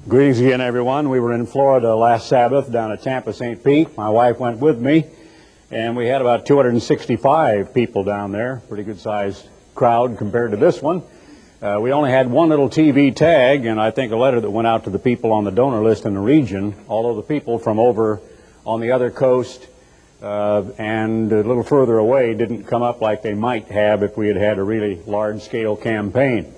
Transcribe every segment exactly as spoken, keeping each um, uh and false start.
Greetings again, everyone. We were in Florida last Sabbath down at Tampa Saint Pete. My wife went with me, and we had about two hundred sixty-five people down there. Pretty good-sized crowd compared to this one. Uh, we only had one little T V tag, and I think a letter that went out to the people on the donor list in the region, although the people from over on the other coast uh, and a little further away didn't come up like they might have if we had had a really large-scale campaign.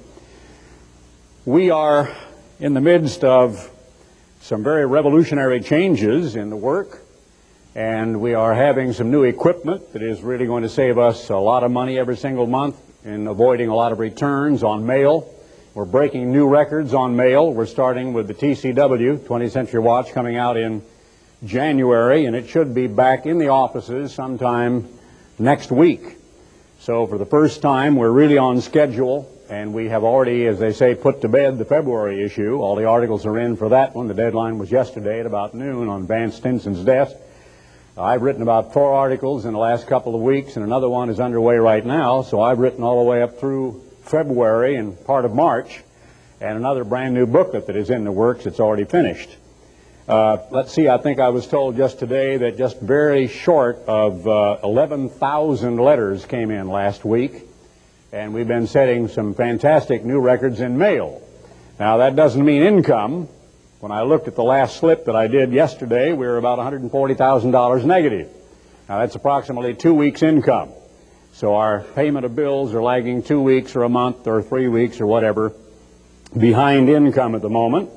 We are in the midst of some very revolutionary changes in the work, and we are having some new equipment that is really going to save us a lot of money every single month in avoiding a lot of returns on mail. We're breaking new records on mail. We're starting with the T C W, twentieth Century Watch, coming out in January, and it should be back in the offices sometime next week. So for the first time, we're really on schedule. And we have already, as they say, put to bed the February issue. All the articles are in for that one. The deadline was yesterday at about noon on Van Stinson's desk. I've written about four articles in the last couple of weeks, and another one is underway right now. So I've written all the way up through February and part of March, and another brand new booklet that is in the works. It's already finished. Uh, let's see, I think I was told just today that just very short of uh, eleven thousand letters came in last week. And we've been setting some fantastic new records in mail. Now, that doesn't mean income. When I looked at the last slip that I did yesterday, we were about one hundred forty thousand dollars negative. Now, that's approximately two weeks' income. So our payment of bills are lagging two weeks or a month or three weeks or whatever behind income at the moment.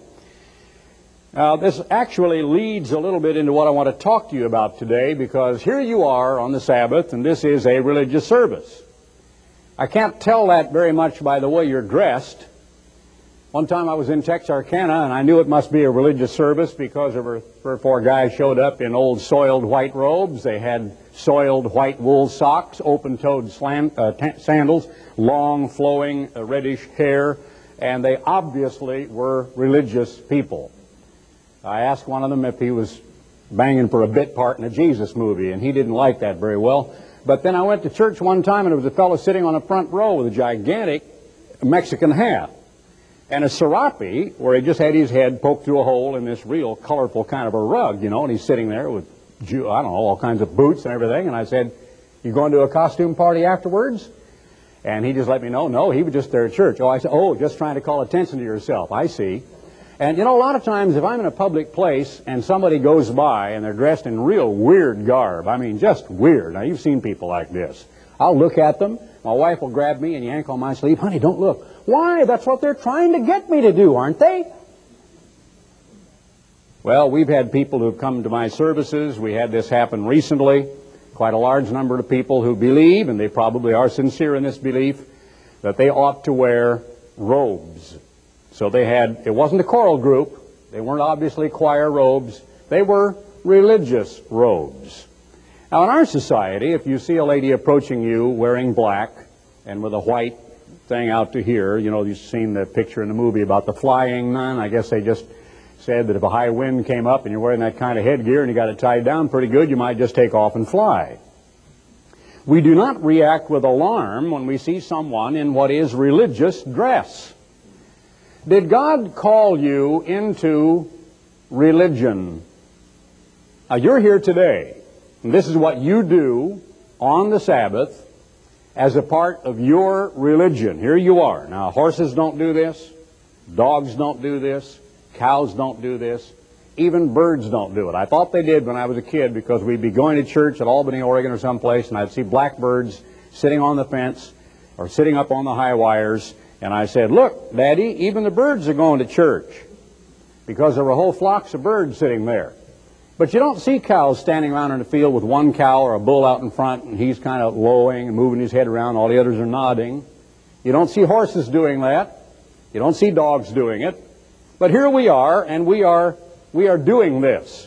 Now, this actually leads a little bit into what I want to talk to you about today, because here you are on the Sabbath, and this is a religious service. I can't tell that very much by the way you're dressed. One time I was in Texarkana, and I knew it must be a religious service because there were three or four guys showed up in old soiled white robes. They had soiled white wool socks, open-toed slant, uh, sandals, long flowing uh, reddish hair, and they obviously were religious people. I asked one of them if he was banging for a bit part in a Jesus movie, and he didn't like that very well. But then I went to church one time, and there was a fellow sitting on the front row with a gigantic Mexican hat and a serape where he just had his head poked through a hole in this real colorful kind of a rug, you know, and he's sitting there with, I don't know, all kinds of boots and everything. And I said, "You going to a costume party afterwards?" And he just let me know, no, he was just there at church. Oh, I said, "Oh, just trying to call attention to yourself. I see." And, you know, a lot of times if I'm in a public place and somebody goes by and they're dressed in real weird garb, I mean, just weird. Now, you've seen people like this. I'll look at them. My wife will grab me and yank on my sleeve. "Honey, don't look." "Why? That's what they're trying to get me to do, aren't they?" Well, we've had people who've come to my services. We had this happen recently. Quite a large number of people who believe, and they probably are sincere in this belief, that they ought to wear robes. So they had, it wasn't a choral group, they weren't obviously choir robes, they were religious robes. Now in our society, if you see a lady approaching you wearing black and with a white thing out to here, you know, you've seen the picture in the movie about the flying nun. I guess they just said that if a high wind came up and you're wearing that kind of headgear and you got it tied down pretty good, you might just take off and fly. We do not react with alarm when we see someone in what is religious dress. Did God call you into religion? Now, you're here today, and this is what you do on the Sabbath as a part of your religion. Here you are. Now, horses don't do this. Dogs don't do this. Cows don't do this. Even birds don't do it. I thought they did when I was a kid, because we'd be going to church at Albany, Oregon or someplace, and I'd see blackbirds sitting on the fence or sitting up on the high wires. And I said, "Look, Daddy, even the birds are going to church," because there were whole flocks of birds sitting there. But you don't see cows standing around in the field with one cow or a bull out in front, and he's kind of lowing and moving his head around, all the others are nodding. You don't see horses doing that. You don't see dogs doing it. But here we are, and we are, we are doing this.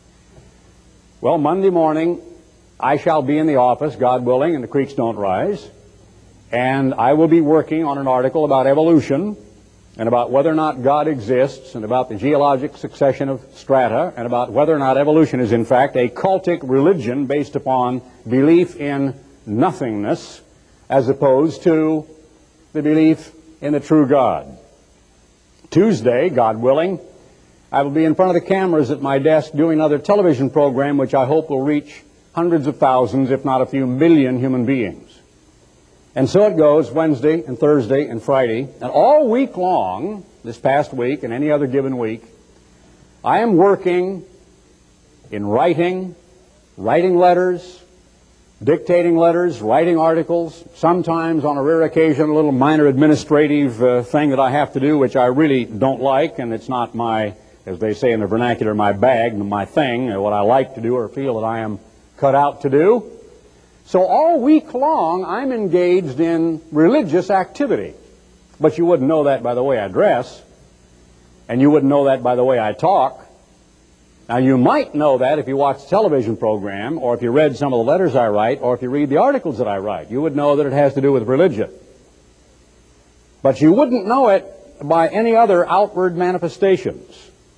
Well, Monday morning, I shall be in the office, God willing, and the creeks don't rise. And I will be working on an article about evolution and about whether or not God exists and about the geologic succession of strata and about whether or not evolution is in fact a cultic religion based upon belief in nothingness as opposed to the belief in the true God. Tuesday, God willing, I will be in front of the cameras at my desk doing another television program which I hope will reach hundreds of thousands, if not a few million human beings. And so it goes Wednesday and Thursday and Friday. And all week long, this past week and any other given week, I am working in writing, writing letters, dictating letters, writing articles, sometimes on a rare occasion a little minor administrative uh, thing that I have to do which I really don't like, and it's not my, as they say in the vernacular, my bag, my thing, or what I like to do or feel that I am cut out to do. So all week long I'm engaged in religious activity. But you wouldn't know that by the way I dress, and you wouldn't know that by the way I talk. Now you might know that if you watch the television program, or if you read some of the letters I write, or if you read the articles that I write. You would know that it has to do with religion. But you wouldn't know it by any other outward manifestations.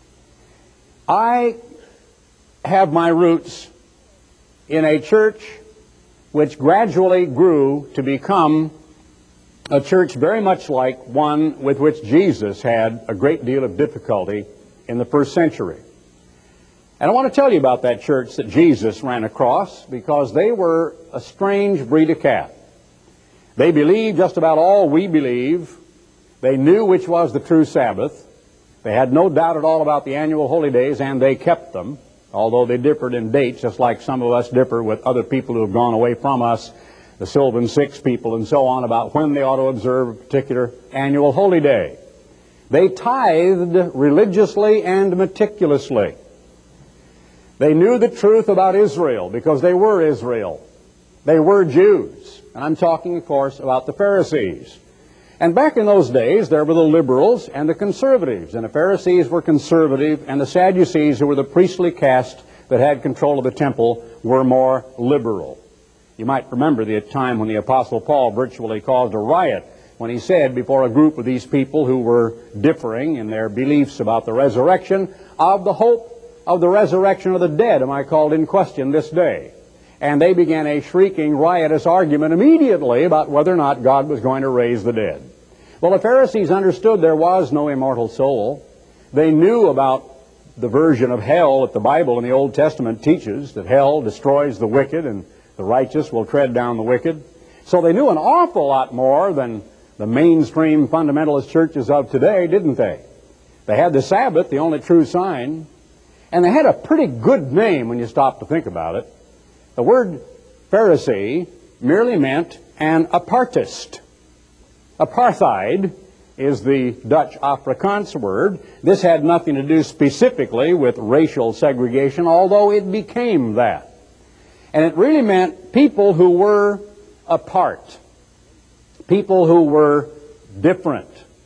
I have my roots in a church which gradually grew to become a church very much like one with which Jesus had a great deal of difficulty in the first century. And I want to tell you about that church that Jesus ran across, because they were a strange breed of cat. They believed just about all we believe. They knew which was the true Sabbath. They had no doubt at all about the annual holy days, and they kept them, although they differed in dates, just like some of us differ with other people who have gone away from us, the Sylvan Six people and so on, about when they ought to observe a particular annual holy day. They tithed religiously and meticulously. They knew the truth about Israel because they were Israel. They were Jews. And I'm talking, of course, about the Pharisees. And back in those days, there were the liberals and the conservatives. And the Pharisees were conservative, and the Sadducees, who were the priestly caste that had control of the temple, were more liberal. You might remember the time when the Apostle Paul virtually caused a riot when he said before a group of these people who were differing in their beliefs about the resurrection, of the hope of the resurrection of the dead am I called in question this day. And they began a shrieking, riotous argument immediately about whether or not God was going to raise the dead. Well, the Pharisees understood there was no immortal soul. They knew about the version of hell that the Bible in the Old Testament teaches, that hell destroys the wicked and the righteous will tread down the wicked. So they knew an awful lot more than the mainstream fundamentalist churches of today, didn't they? They had the Sabbath, the only true sign. And they had a pretty good name when you stop to think about it. The word Pharisee merely meant an apartist. Apartheid is the Dutch Afrikaans word. This had nothing to do specifically with racial segregation, although it became that. And it really meant people who were apart. People who were different.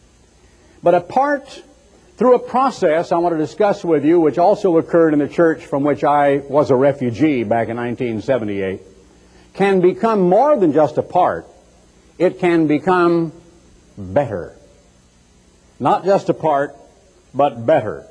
But apart through a process I want to discuss with you, which also occurred in the church from which I was a refugee back in nineteen seventy-eight, can become more than just apart. It can become better. Not just apart, but better.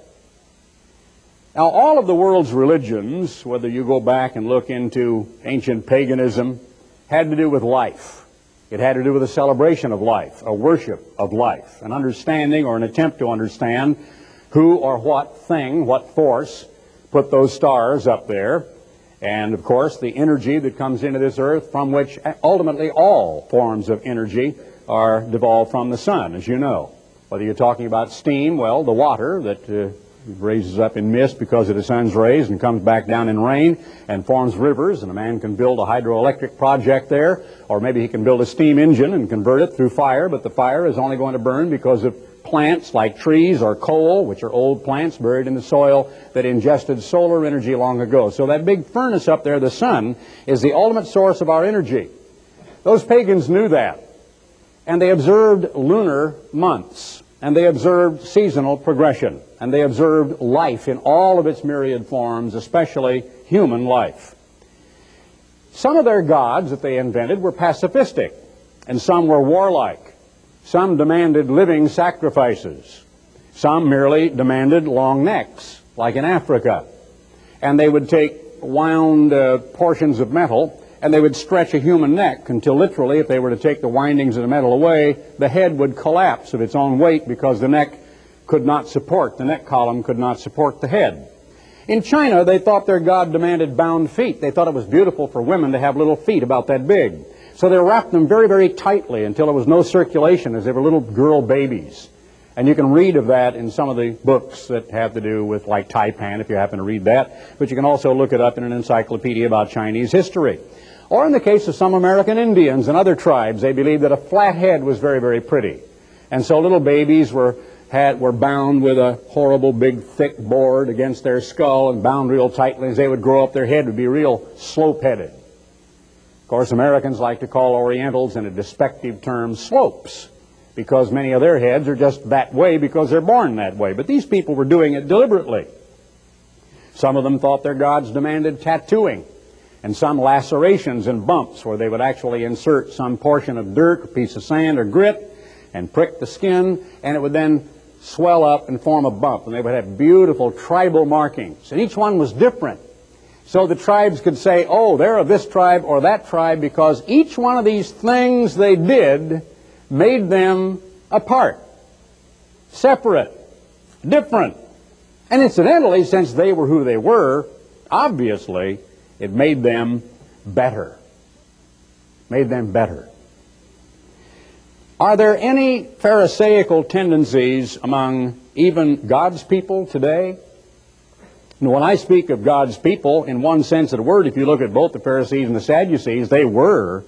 Now, all of the world's religions, whether you go back and look into ancient paganism, had to do with life. It had to do with a celebration of life, a worship of life, an understanding or an attempt to understand who or what thing, what force put those stars up there. And, of course, the energy that comes into this earth, from which ultimately all forms of energy are devolved from the sun, as you know. Whether you're talking about steam, well, the water that uh, raises up in mist because of the sun's rays and comes back down in rain and forms rivers, and a man can build a hydroelectric project there, or maybe he can build a steam engine and convert it through fire, but the fire is only going to burn because of plants like trees or coal, which are old plants buried in the soil that ingested solar energy long ago. So that big furnace up there, the sun, is the ultimate source of our energy. Those pagans knew that, and they observed lunar months, and they observed seasonal progression, and they observed life in all of its myriad forms, especially human life. Some of their gods that they invented were pacifistic, and some were warlike. Some demanded living sacrifices. Some merely demanded long necks, like in Africa. And they would take wound uh, portions of metal, and they would stretch a human neck until literally, if they were to take the windings of the metal away, the head would collapse of its own weight because the neck could not support, the neck column could not support the head. In China, they thought their God demanded bound feet. They thought it was beautiful for women to have little feet about that big. So they wrapped them very, very tightly until there was no circulation as they were little girl babies. And you can read of that in some of the books that have to do with, like Taipan, if you happen to read that. But you can also look it up in an encyclopedia about Chinese history. Or in the case of some American Indians and other tribes, they believed that a flat head was very, very pretty. And so little babies were had were bound with a horrible big thick board against their skull and bound real tightly. As they would grow up, their head would be real slope-headed. Of course, Americans like to call Orientals in a despective term slopes, because many of their heads are just that way because they're born that way. But these people were doing it deliberately. Some of them thought their gods demanded tattooing, and some lacerations and bumps where they would actually insert some portion of dirt, a piece of sand or grit, and prick the skin, and it would then swell up and form a bump. And they would have beautiful tribal markings, and each one was different. So the tribes could say, oh, they're of this tribe or that tribe, because each one of these things they did made them apart, separate, different. And incidentally, since they were who they were, obviously, it made them better. Made them better. Are there any Pharisaical tendencies among even God's people today? And when I speak of God's people, in one sense of the word, if you look at both the Pharisees and the Sadducees, they were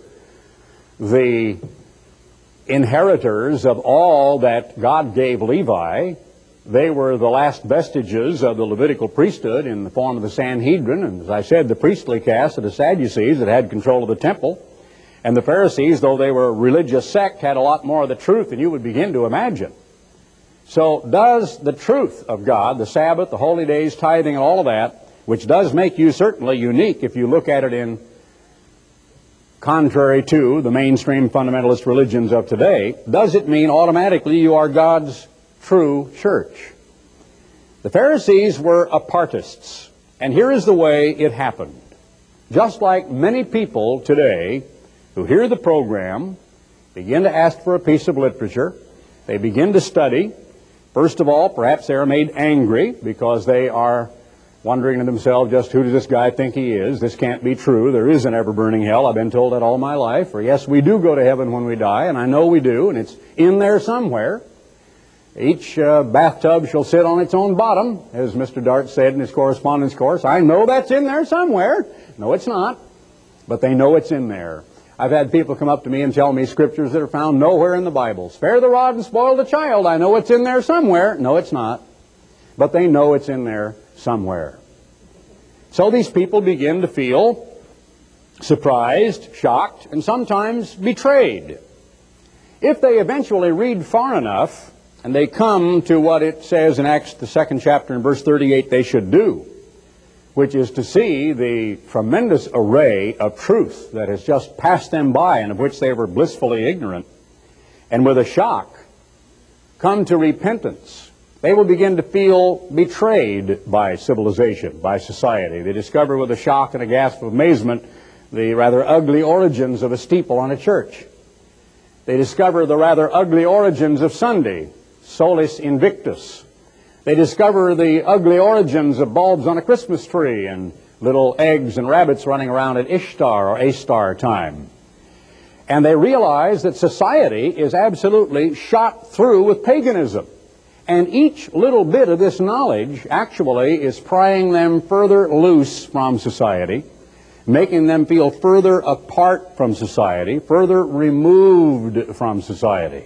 the inheritors of all that God gave Levi. They were the last vestiges of the Levitical priesthood in the form of the Sanhedrin, and as I said, the priestly caste of the Sadducees that had control of the temple. And the Pharisees, though they were a religious sect, had a lot more of the truth than you would begin to imagine. So does the truth of God, the Sabbath, the holy days, tithing, and all of that, which does make you certainly unique if you look at it in contrary to the mainstream fundamentalist religions of today, does it mean automatically you are God's true church? The Pharisees were apartists, and here is the way it happened. Just like many people today who hear the program, begin to ask for a piece of literature, they begin to study. First of all, perhaps they are made angry because they are wondering to themselves, just who does this guy think he is? This can't be true. There is an ever-burning hell. I've been told that all my life. Or yes, we do go to heaven when we die, and I know we do, and it's in there somewhere. Each uh, bathtub shall sit on its own bottom, as Mister Dart said in his correspondence course. I know that's in there somewhere. No, it's not. But they know it's in there. I've had people come up to me and tell me scriptures that are found nowhere in the Bible. Spare the rod and spoil the child. I know it's in there somewhere. No, it's not. But they know it's in there somewhere. So these people begin to feel surprised, shocked, and sometimes betrayed. If they eventually read far enough, and they come to what it says in Acts, the second chapter, in verse thirty-eight, they should do, which is to see the tremendous array of truth that has just passed them by and of which they were blissfully ignorant, and with a shock come to repentance. They will begin to feel betrayed by civilization, by society. They discover with a shock and a gasp of amazement the rather ugly origins of a steeple on a church. They discover the rather ugly origins of Sunday, Solis Invictus. They discover the ugly origins of bulbs on a Christmas tree and little eggs and rabbits running around at Ishtar or A-star time. And they realize that society is absolutely shot through with paganism. And each little bit of this knowledge actually is prying them further loose from society, making them feel further apart from society, further removed from society.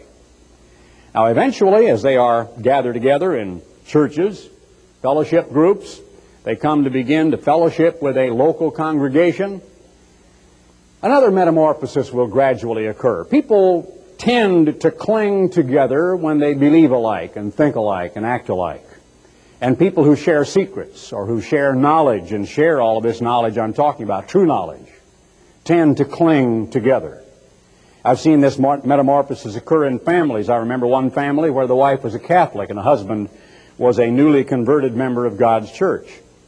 Now eventually, as they are gathered together in churches, fellowship groups, they come to begin to fellowship with a local congregation, another metamorphosis will gradually occur. People tend to cling together when they believe alike and think alike and act alike. And people who share secrets or who share knowledge and share all of this knowledge I'm talking about, true knowledge, tend to cling together. I've seen this metamorphosis occur in families. I remember one family where the wife was a Catholic and the husband was a newly converted member of God's church.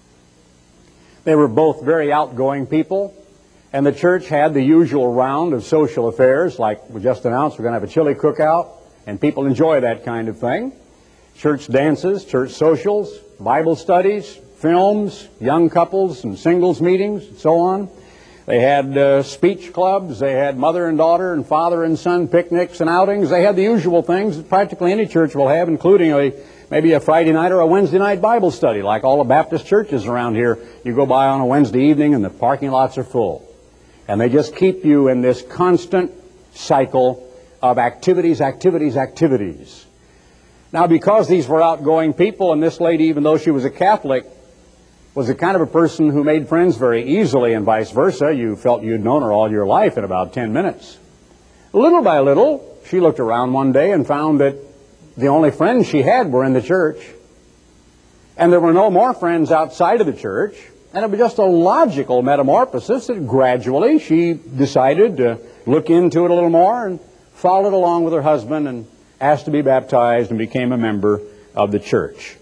They were both very outgoing people, and the church had the usual round of social affairs, like we just announced, we're going to have a chili cookout, and people enjoy that kind of thing. church dances, church socials, Bible studies, films, young couples and singles meetings, and so on. They had uh, speech clubs, they had mother and daughter and father and son picnics and outings. They had the usual things that practically any church will have, including a maybe a Friday night or a Wednesday night Bible study, like all the Baptist churches around here. You go by on a Wednesday evening and the parking lots are full. And they just keep you in this constant cycle of activities, activities, activities. Now, because these were outgoing people, and this lady, even though she was a Catholic, was the kind of a person who made friends very easily, and vice versa. You felt you'd known her all your life in about ten minutes. Little by little, she looked around one day and found that the only friends she had were in the church, and there were no more friends outside of the church, and it was just a logical metamorphosis that gradually she decided to look into it a little more and followed along with her husband and asked to be baptized and became a member of the church.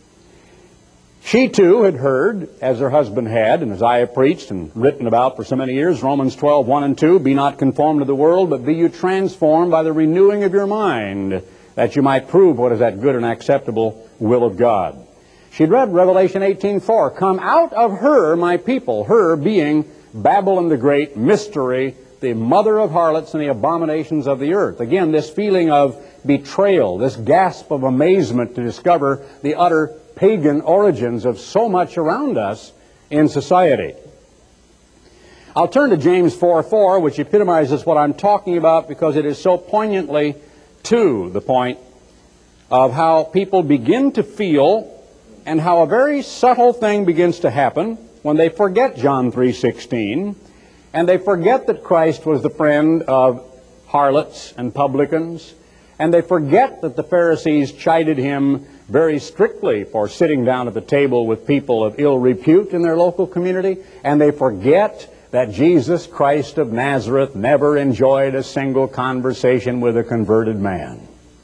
She too had heard, as her husband had, and as I have preached and written about for so many years, Romans twelve, one and two, be not conformed to the world, but be you transformed by the renewing of your mind, that you might prove what is that good and acceptable will of God. She'd read Revelation eighteen four, come out of her, my people, her being Babylon the Great, mystery, the mother of harlots and the abominations of the earth. Again, this feeling of betrayal, this gasp of amazement to discover the utter pagan origins of so much around us in society. I'll turn to James four four, which epitomizes what I'm talking about because it is so poignantly to the point of how people begin to feel and how a very subtle thing begins to happen when they forget John three sixteen and they forget that Christ was the friend of harlots and publicans, and they forget that the Pharisees chided him very strictly for sitting down at the table with people of ill repute in their local community, and they forget that Jesus Christ of Nazareth never enjoyed a single conversation with a converted man.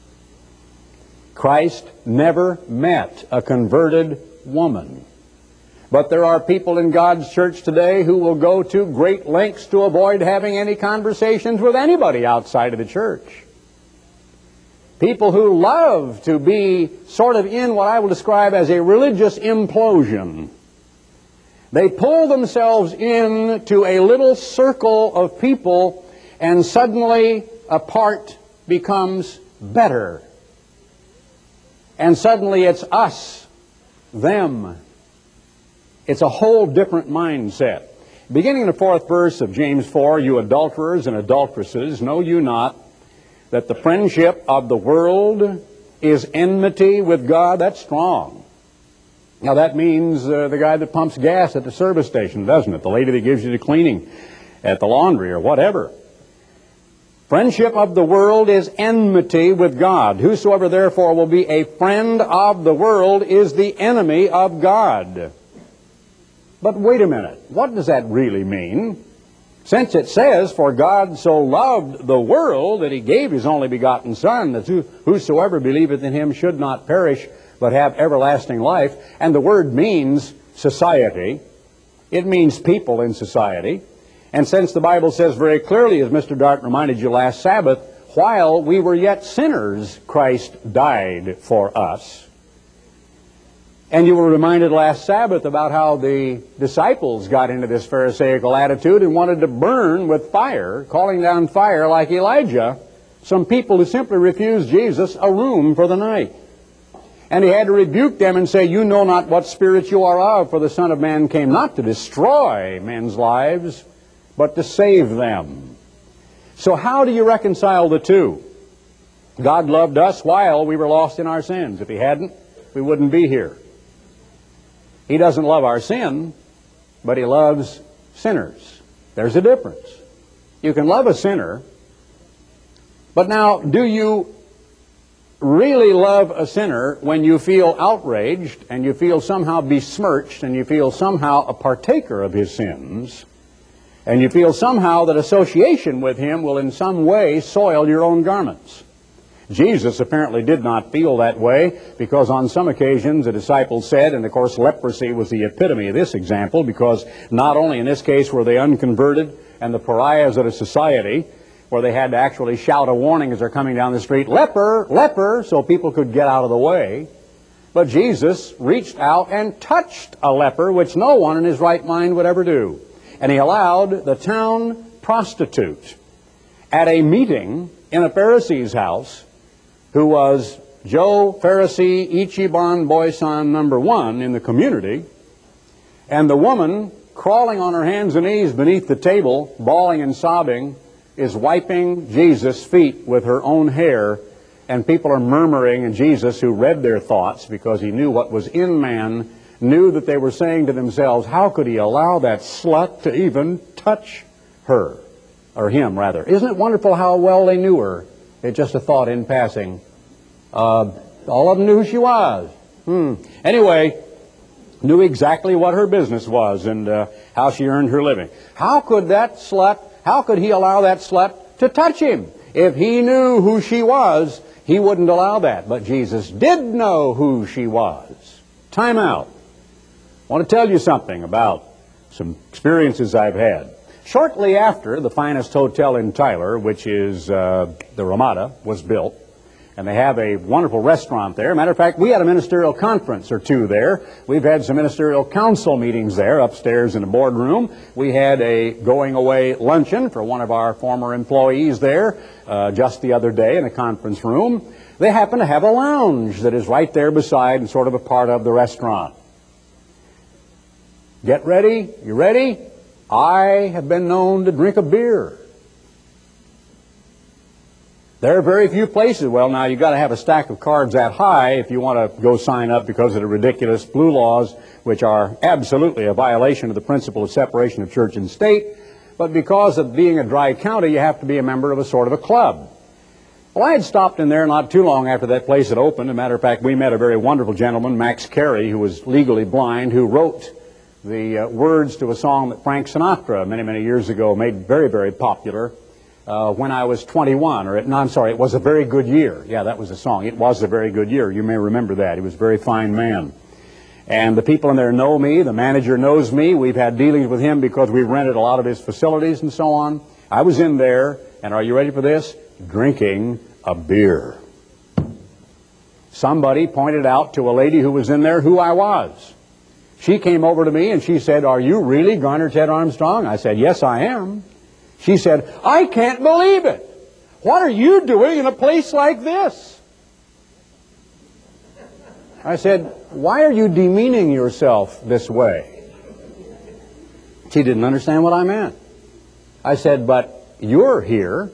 Christ never met a converted woman. But there are people in God's church today who will go to great lengths to avoid having any conversations with anybody outside of the church. People who love to be sort of in what I will describe as a religious implosion. They pull themselves into a little circle of people, and suddenly a part becomes better. And suddenly it's us, them. It's a whole different mindset. Beginning in the fourth verse of James four, you adulterers and adulteresses, know you not that the friendship of the world is enmity with God? That's strong. Now that means uh, the guy that pumps gas at the service station, doesn't it? The lady that gives you the cleaning at the laundry or whatever. Friendship of the world is enmity with God. Whosoever therefore will be a friend of the world is the enemy of God. But wait a minute, what does that really mean? Since it says, for God so loved the world that he gave his only begotten Son, that whosoever believeth in him should not perish, but have everlasting life. And the word means society. It means people in society. And since the Bible says very clearly, as Mister Dart reminded you last Sabbath, while we were yet sinners, Christ died for us. And you were reminded last Sabbath about how the disciples got into this Pharisaical attitude and wanted to burn with fire, calling down fire like Elijah, some people who simply refused Jesus a room for the night. And he had to rebuke them and say, you know not what spirit you are of, for the Son of Man came not to destroy men's lives, but to save them. So how do you reconcile the two? God loved us while we were lost in our sins. If he hadn't, we wouldn't be here. He doesn't love our sin, but he loves sinners. There's a difference. You can love a sinner, but now, do you really love a sinner when you feel outraged and you feel somehow besmirched and you feel somehow a partaker of his sins, and you feel somehow that association with him will in some way soil your own garments? Jesus apparently did not feel that way, because on some occasions the disciples said, and of course leprosy was the epitome of this example, because not only in this case were they unconverted and the pariahs of the society, where they had to actually shout a warning as they're coming down the street, leper, leper, so people could get out of the way. But Jesus reached out and touched a leper, which no one in his right mind would ever do. And he allowed the town prostitute at a meeting in a Pharisee's house, who was Joe Pharisee Ichiban Boy-san number one in the community, and the woman, crawling on her hands and knees beneath the table, bawling and sobbing, is wiping Jesus' feet with her own hair. And people are murmuring, and Jesus, who read their thoughts because he knew what was in man, knew that they were saying to themselves, how could he allow that slut to even touch her? Or him, rather. Isn't it wonderful how well they knew her? It's just a thought in passing. Uh, all of them knew who she was. Hmm. Anyway, knew exactly what her business was and uh, how she earned her living. How could that slut, how could he allow that slut to touch him? If he knew who she was, he wouldn't allow that. But Jesus did know who she was. Time out. I want to tell you something about some experiences I've had. Shortly after the finest hotel in Tyler, which is uh, the Ramada, was built, and they have a wonderful restaurant there. Matter of fact, we had a ministerial conference or two there. We've had some ministerial council meetings there upstairs in the boardroom. We had a going-away luncheon for one of our former employees there uh, just the other day in the conference room. They happen to have a lounge that is right there beside and sort of a part of the restaurant. Get ready. You ready? I have been known to drink a beer. There are very few places. Well, now you've got to have a stack of cards that high if you want to go sign up because of the ridiculous blue laws, which are absolutely a violation of the principle of separation of church and state. But because of being a dry county, you have to be a member of a sort of a club. Well, I had stopped in there not too long after that place had opened. As a matter of fact, we met a very wonderful gentleman, Max Carey, who was legally blind, who wrote the uh, words to a song that Frank Sinatra many, many years ago made very, very popular. Uh, when I was twenty-one, or it, no, I'm sorry, it was a very good year. Yeah, that was the song. It was a very good year. You may remember that. He was a very fine man. And the people in there know me. The manager knows me. We've had dealings with him because we've rented a lot of his facilities and so on. I was in there, and are you ready for this? Drinking a beer. Somebody pointed out to a lady who was in there who I was. She came over to me and she said, "Are you really Garner Ted Armstrong?" I said, "Yes, I am." She said, "I can't believe it. What are you doing in a place like this?" I said, "Why are you demeaning yourself this way?" She didn't understand what I meant. I said, "But you're here."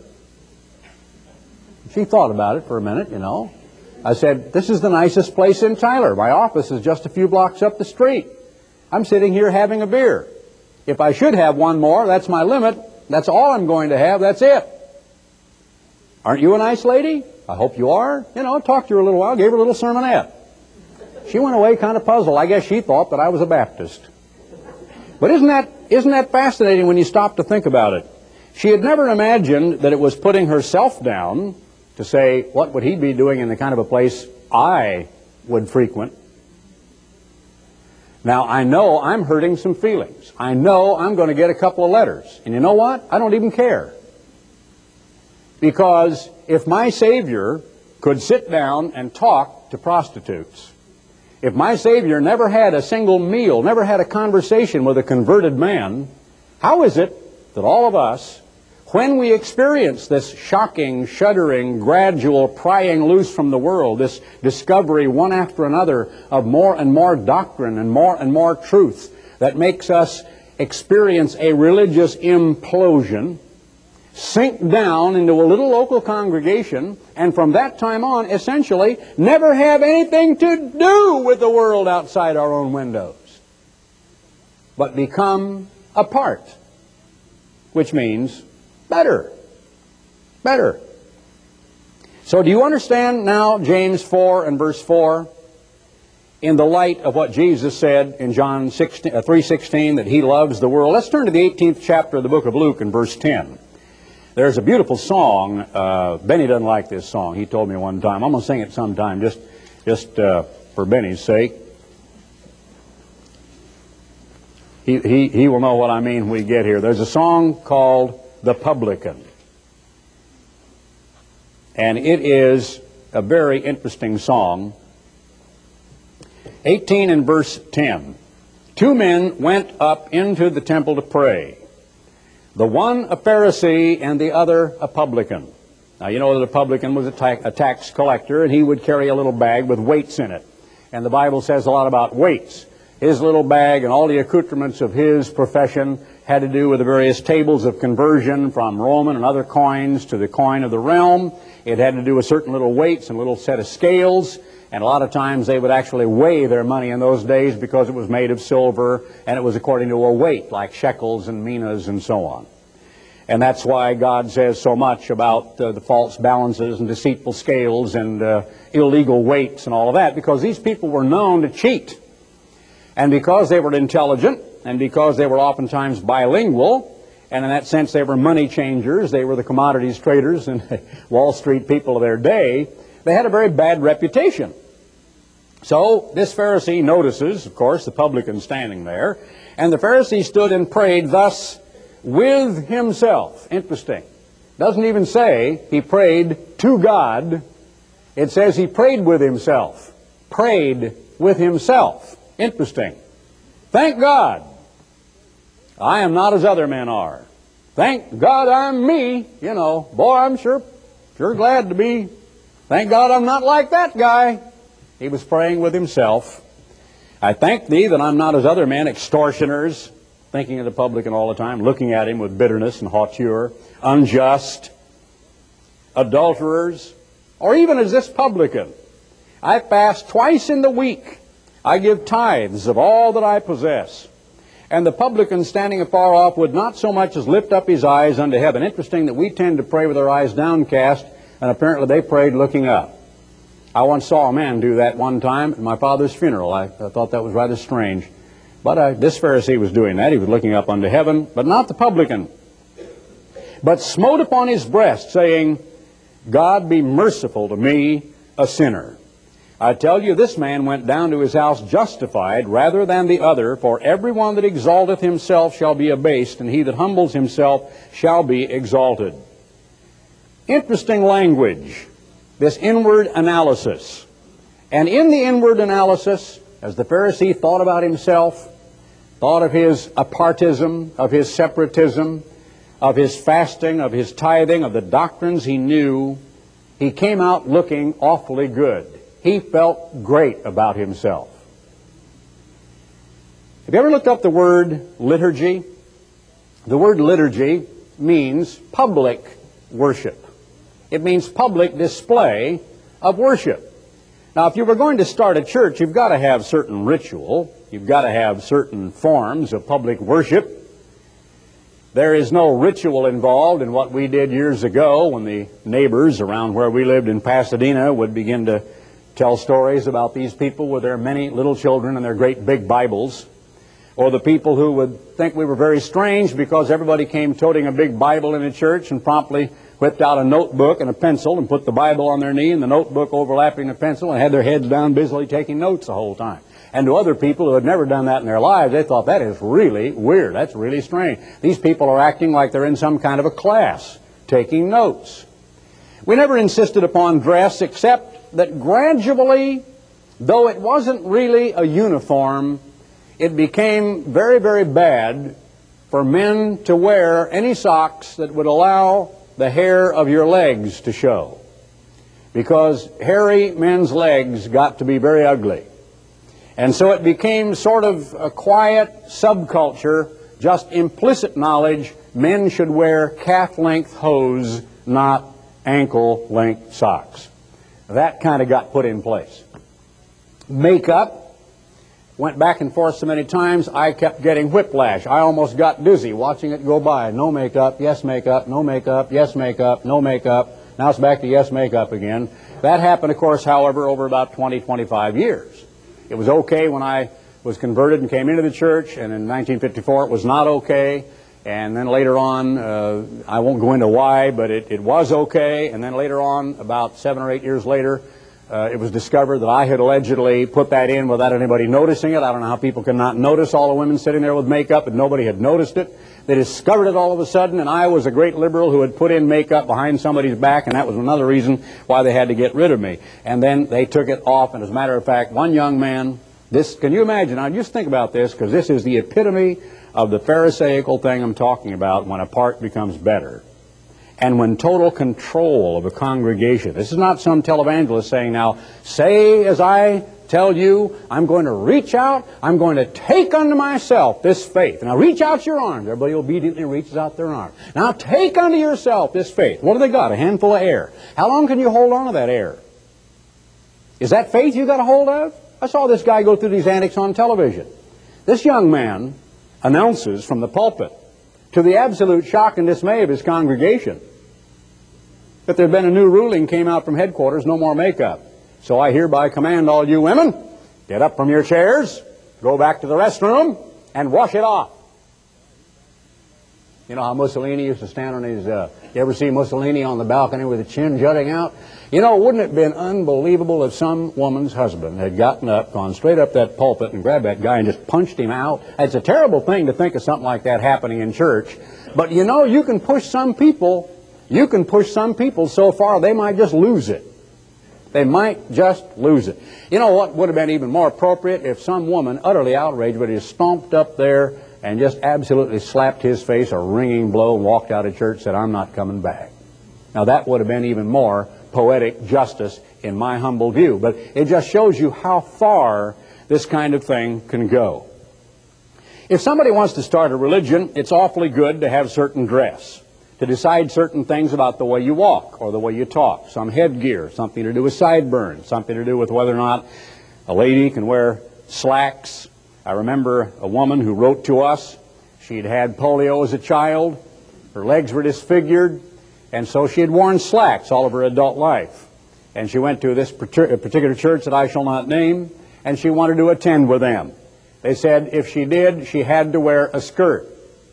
She thought about it for a minute, you know. I said, "This is the nicest place in Tyler. My office is just a few blocks up the street. I'm sitting here having a beer. If I should have one more, that's my limit. That's all I'm going to have. That's it. Aren't you a nice lady? I hope you are." You know, talked to her a little while, gave her a little sermonette. She went away kind of puzzled. I guess she thought that I was a Baptist. But isn't that, isn't that fascinating when you stop to think about it? She had never imagined that it was putting herself down to say, what would he be doing in the kind of a place I would frequent? Now, I know I'm hurting some feelings. I know I'm going to get a couple of letters. And you know what? I don't even care. Because if my Savior could sit down and talk to prostitutes, if my Savior never had a single meal, never had a conversation with a converted man, how is it that all of us, when we experience this shocking, shuddering, gradual prying loose from the world, this discovery one after another of more and more doctrine and more and more truth that makes us experience a religious implosion, sink down into a little local congregation, and from that time on, essentially, never have anything to do with the world outside our own windows, but become a part, which means better. Better. So do you understand now James four and verse four in the light of what Jesus said in John three sixteen that he loves the world? Let's turn to the eighteenth chapter of the book of Luke and verse ten. There's a beautiful song. Uh, Benny doesn't like this song. He told me one time. I'm going to sing it sometime just, just uh, for Benny's sake. He, he, he will know what I mean when we get here. There's a song called "The Publican." and it is a very interesting song. eighteen and verse ten. Two men went up into the temple to pray, the one a Pharisee and the other a publican. Now, you know that a publican was a tax, a tax collector, and he would carry a little bag with weights in it. And the Bible says a lot about weights. His little bag and all the accoutrements of his profession had to do with the various tables of conversion from Roman and other coins to the coin of the realm. It had to do with certain little weights and a little set of scales. And a lot of times they would actually weigh their money in those days because it was made of silver and it was according to a weight, like shekels and minas and so on. And that's why God says so much about uh, the false balances and deceitful scales and uh, illegal weights and all of that, because these people were known to cheat. And because they were intelligent, and because they were oftentimes bilingual, and in that sense they were money changers, they were the commodities traders and Wall Street people of their day, they had a very bad reputation. So this Pharisee notices, of course, the publican standing there, and the Pharisee stood and prayed thus with himself. Interesting. Doesn't even say he prayed to God. It says he prayed with himself. Prayed with himself. Interesting. Thank God I am not as other men are. Thank God I'm me. You know, boy, I'm sure, sure glad to be. Thank God I'm not like that guy. He was praying with himself. I thank thee that I'm not as other men, extortioners, thinking of the publican all the time, looking at him with bitterness and hauteur, unjust, adulterers, or even as this publican. I fast twice in the week. I give tithes of all that I possess. And the publican standing afar off would not so much as lift up his eyes unto heaven. Interesting that we tend to pray with our eyes downcast, and apparently they prayed looking up. I once saw a man do that one time at my father's funeral. I, I thought that was rather strange. But uh, this Pharisee was doing that. He was looking up unto heaven, but not the publican. But smote upon his breast, saying, God be merciful to me, a sinner. I tell you, this man went down to his house justified rather than the other, for everyone that exalteth himself shall be abased, and he that humbles himself shall be exalted. Interesting language, this inward analysis. And in the inward analysis, as the Pharisee thought about himself, thought of his apartism, of his separatism, of his fasting, of his tithing, of the doctrines he knew, he came out looking awfully good. He felt great about himself. Have you ever looked up the word liturgy? The word liturgy means public worship. It means public display of worship. Now, if you were going to start a church, you've got to have certain ritual. You've got to have certain forms of public worship. There is no ritual involved in what we did years ago when the neighbors around where we lived in Pasadena would begin to tell stories about these people with their many little children and their great big Bibles, or the people who would think we were very strange because everybody came toting a big Bible in a church and promptly whipped out a notebook and a pencil and put the Bible on their knee and the notebook overlapping the pencil and had their heads down busily taking notes the whole time. And to other people who had never done that in their lives, they thought, that is really weird. That's really strange. These people are acting like they're in some kind of a class, taking notes. We never insisted upon dress, except that gradually, though it wasn't really a uniform, it became very, very bad for men to wear any socks that would allow the hair of your legs to show. Because hairy men's legs got to be very ugly. And so it became sort of a quiet subculture, just implicit knowledge, men should wear calf-length hose, not ankle-length socks. That kind of got put in place. Makeup went back and forth so many times, I kept getting whiplash. I almost got dizzy watching it go by. No makeup, yes makeup, no makeup, yes makeup, no makeup. Now it's back to yes makeup again. That happened, of course, however, over about twenty, twenty-five years. It was okay when I was converted and came into the church, and in nineteen fifty-four it was not okay. And then later on, uh, I won't go into why, but it, it was okay. And then later on, about seven or eight years later, uh, it was discovered that I had allegedly put that in without anybody noticing it. I don't know how people could not notice all the women sitting there with makeup, but nobody had noticed it. They discovered it all of a sudden, and I was a great liberal who had put in makeup behind somebody's back, and that was another reason why they had to get rid of me. And then they took it off, and as a matter of fact, one young man, this, can you imagine? Now, just think about this, because this is the epitome of the Pharisaical thing I'm talking about, when a part becomes better. And when total control of a congregation. This is not some televangelist saying, now, say as I tell you, I'm going to reach out, I'm going to take unto myself this faith. Now reach out your arms. Everybody obediently reaches out their arms. Now take unto yourself this faith. What have they got? A handful of air. How long can you hold on to that air? Is that faith you got a hold of? I saw this guy go through these antics on television. This young man announces from the pulpit, to the absolute shock and dismay of his congregation, that there had been a new ruling came out from headquarters, no more makeup. So I hereby command all you women, get up from your chairs, go back to the restroom, and wash it off. You know how Mussolini used to stand on his, uh, you ever see Mussolini on the balcony with the chin jutting out? You know, wouldn't it have been unbelievable if some woman's husband had gotten up, gone straight up that pulpit and grabbed that guy and just punched him out? It's a terrible thing to think of something like that happening in church. But you know, you can push some people, you can push some people so far they might just lose it. They might just lose it. You know what would have been even more appropriate? If some woman, utterly outraged, would have stomped up there and just absolutely slapped his face a ringing blow and walked out of church and said, I'm not coming back. Now that would have been even more poetic justice in my humble view. But it just shows you how far this kind of thing can go. If somebody wants to start a religion, it's awfully good to have certain dress, to decide certain things about the way you walk or the way you talk, some headgear, something to do with sideburns, something to do with whether or not a lady can wear slacks. I remember a woman who wrote to us. She'd had polio as a child. Her legs were disfigured, and so she had worn slacks all of her adult life. And she went to this particular church that I shall not name, and she wanted to attend with them. They said if she did, she had to wear a skirt.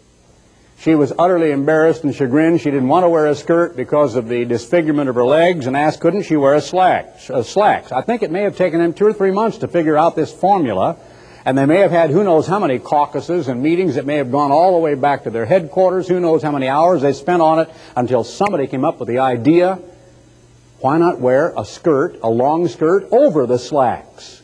She was utterly embarrassed and chagrined. She didn't want to wear a skirt because of the disfigurement of her legs, and asked, couldn't she wear a slacks? A slacks. I think it may have taken them two or three months to figure out this formula, and they may have had who knows how many caucuses and meetings that may have gone all the way back to their headquarters. Who knows how many hours they spent on it until somebody came up with the idea, why not wear a skirt, a long skirt, over the slacks?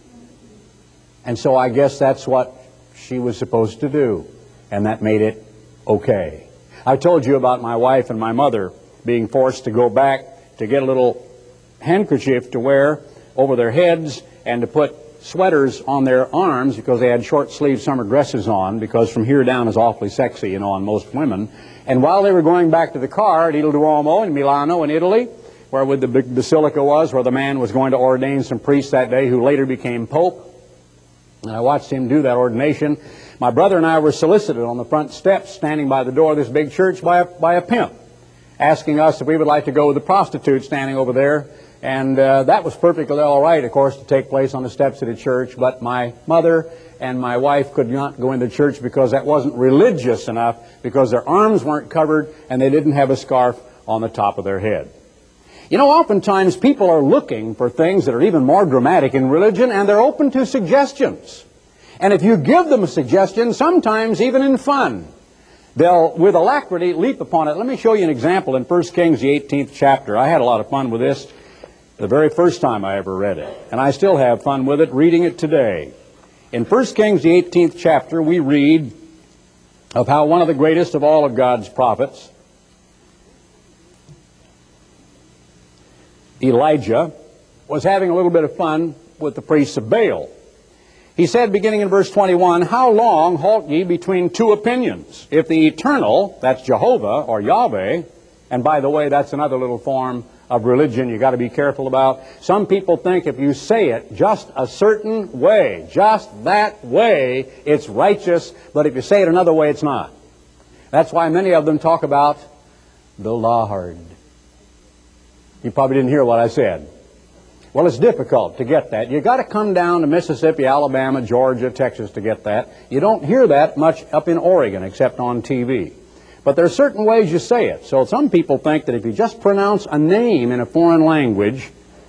And so I guess that's what she was supposed to do, and that made it okay. I told you about my wife and my mother being forced to go back to get a little handkerchief to wear over their heads and to put sweaters on their arms because they had short sleeve summer dresses on, because from here down is awfully sexy, you know, on most women. And while they were going back to the car at Il Duomo in Milano in Italy, where the big basilica was, where the man was going to ordain some priest that day who later became Pope, and I watched him do that ordination, my brother and I were solicited on the front steps, standing by the door of this big church, by a, by a pimp, asking us if we would like to go with the prostitute standing over there. And uh, that was perfectly all right, of course, to take place on the steps of the church. But my mother and my wife could not go into church because that wasn't religious enough, because their arms weren't covered and they didn't have a scarf on the top of their head. You know, oftentimes people are looking for things that are even more dramatic in religion, and they're open to suggestions. And if you give them a suggestion, sometimes even in fun, they'll, with alacrity, leap upon it. Let me show you an example in First Kings, the eighteenth chapter. I had a lot of fun with this the very first time I ever read it, and I still have fun with it reading it today. In First Kings, the eighteenth chapter, we read of how one of the greatest of all of God's prophets, Elijah, was having a little bit of fun with the priests of Baal. He said, beginning in verse twenty-one, how long halt ye between two opinions? If the eternal, that's Jehovah or Yahweh, and by the way, that's another little form of religion you got to be careful about. Some people think if you say it just a certain way, just that way, it's righteous, but if you say it another way, it's not. That's why many of them talk about the Lord. You probably didn't hear what I said. Well, it's difficult to get that. You got to come down to Mississippi, Alabama, Georgia, Texas to get that. You don't hear that much up in Oregon except on T V. But there are certain ways you say it. So some people think that if you just pronounce a name in a foreign language,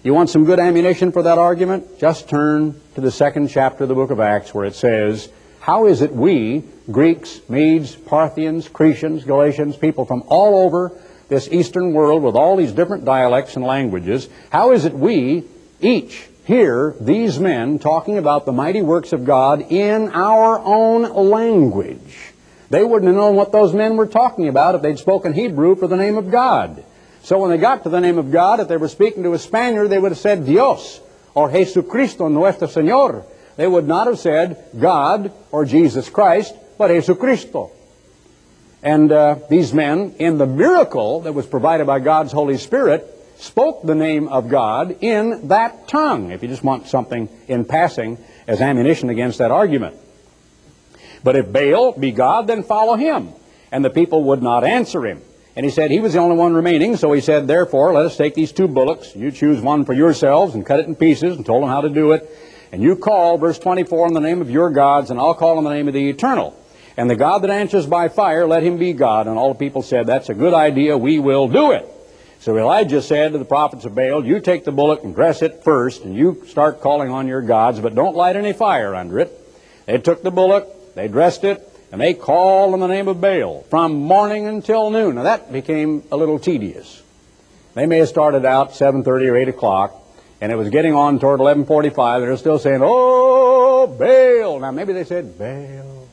You want some good ammunition for that argument? Just turn to the second chapter of the book of Acts where it says, how is it we, Greeks, Medes, Parthians, Cretians, Galatians, people from all over this eastern world with all these different dialects and languages, how is it we each hear these men talking about the mighty works of God in our own language? They wouldn't have known what those men were talking about if they'd spoken Hebrew for the name of God. So when they got to the name of God, if they were speaking to a Spaniard, they would have said Dios or Jesucristo Nuestro Señor. They would not have said God or Jesus Christ, but Jesucristo. And uh, these men, in the miracle that was provided by God's Holy Spirit, spoke the name of God in that tongue, if you just want something in passing as ammunition against that argument. But if Baal be God, then follow him. And the people would not answer him. And he said he was the only one remaining, so he said, therefore, let us take these two bullocks. You choose one for yourselves and cut it in pieces, and told them how to do it. And you call, verse twenty-four, in the name of your gods, and I'll call in the name of the eternal. And the God that answers by fire, let him be God. And all the people said, that's a good idea, we will do it. So Elijah said to the prophets of Baal, you take the bullock and dress it first, and you start calling on your gods, but don't light any fire under it. They took the bullock, they dressed it, and they called in the name of Baal from morning until noon. Now that became a little tedious. They may have started out seven thirty or eight o'clock, and it was getting on toward eleven forty-five. They were still saying, oh, Baal. Now maybe they said, Baal,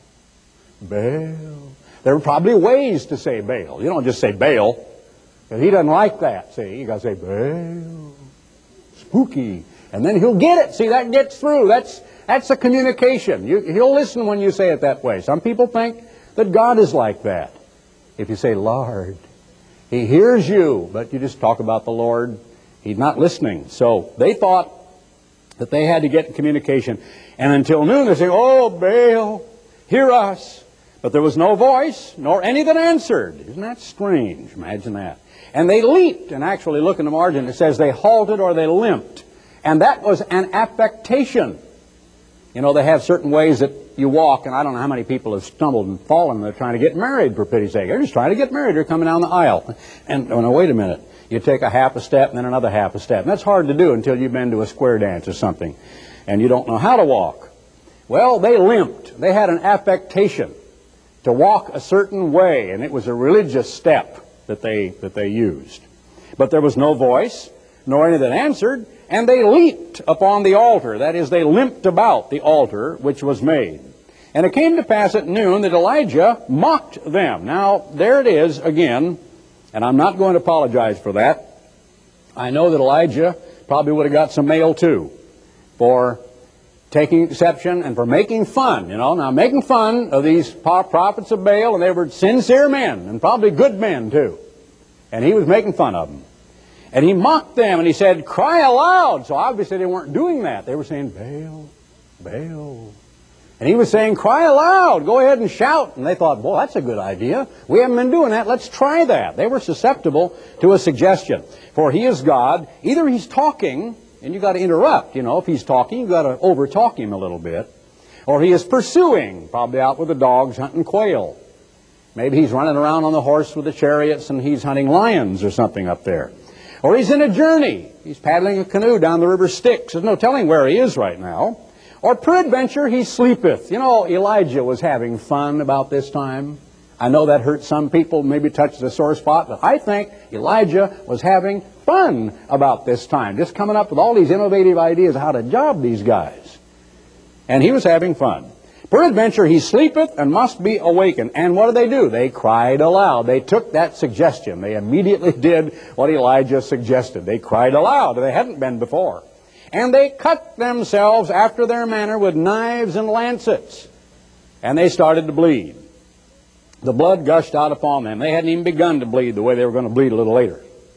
Baal. There were probably ways to say Baal. You don't just say Baal, because he doesn't like that, see. You got to say Baal, spooky. And then he'll get it. See, that gets through. That's that's a communication. You, he'll listen when you say it that way. Some people think that God is like that. If you say Lord, he hears you, but you just talk about the Lord, he's not listening. So they thought that they had to get in communication. And until noon they say, oh, Baal, hear us. But there was no voice, nor any that answered. Isn't that strange? Imagine that. And they leaped, and actually look in the margin, it says they halted or they limped. And that was an affectation. You know, they have certain ways that you walk, and I don't know how many people have stumbled and fallen. They're trying to get married, for pity's sake. They're just trying to get married. They're coming down the aisle. And, oh, no, wait a minute. You take a half a step and then another half a step. And that's hard to do until you've been to a square dance or something, and you don't know how to walk. Well, they limped. They had an affectation to walk a certain way, and it was a religious step that they, that they used. But there was no voice, nor any that answered, and they leaped upon the altar. That is, they limped about the altar which was made. And it came to pass at noon that Elijah mocked them. Now, there it is again, and I'm not going to apologize for that. I know that Elijah probably would have got some mail too for taking exception and for making fun, you know. Now, making fun of these prophets of Baal, and they were sincere men, and probably good men too. And he was making fun of them. And he mocked them, and he said, cry aloud. So obviously they weren't doing that. They were saying, Baal, Baal. And he was saying, cry aloud, go ahead and shout. And they thought, boy, that's a good idea. We haven't been doing that. Let's try that. They were susceptible to a suggestion. For he is God. Either he's talking, and you've got to interrupt. You know, if he's talking, you've got to over-talk him a little bit. Or he is pursuing, probably out with the dogs hunting quail. Maybe he's running around on the horse with the chariots and he's hunting lions or something up there. Or he's in a journey. He's paddling a canoe down the river Styx. There's no telling where he is right now. Or peradventure he sleepeth. You know, Elijah was having fun about this time. I know that hurt some people, maybe touched a sore spot, but I think Elijah was having fun about this time. Just coming up with all these innovative ideas of how to job these guys. And he was having fun. Peradventure he sleepeth and must be awakened. And what did they do? They cried aloud. They took that suggestion. They immediately did what Elijah suggested. They cried aloud. They hadn't been before. And they cut themselves after their manner with knives and lancets. And they started to bleed. The blood gushed out upon them. They hadn't even begun to bleed the way they were going to bleed a little later.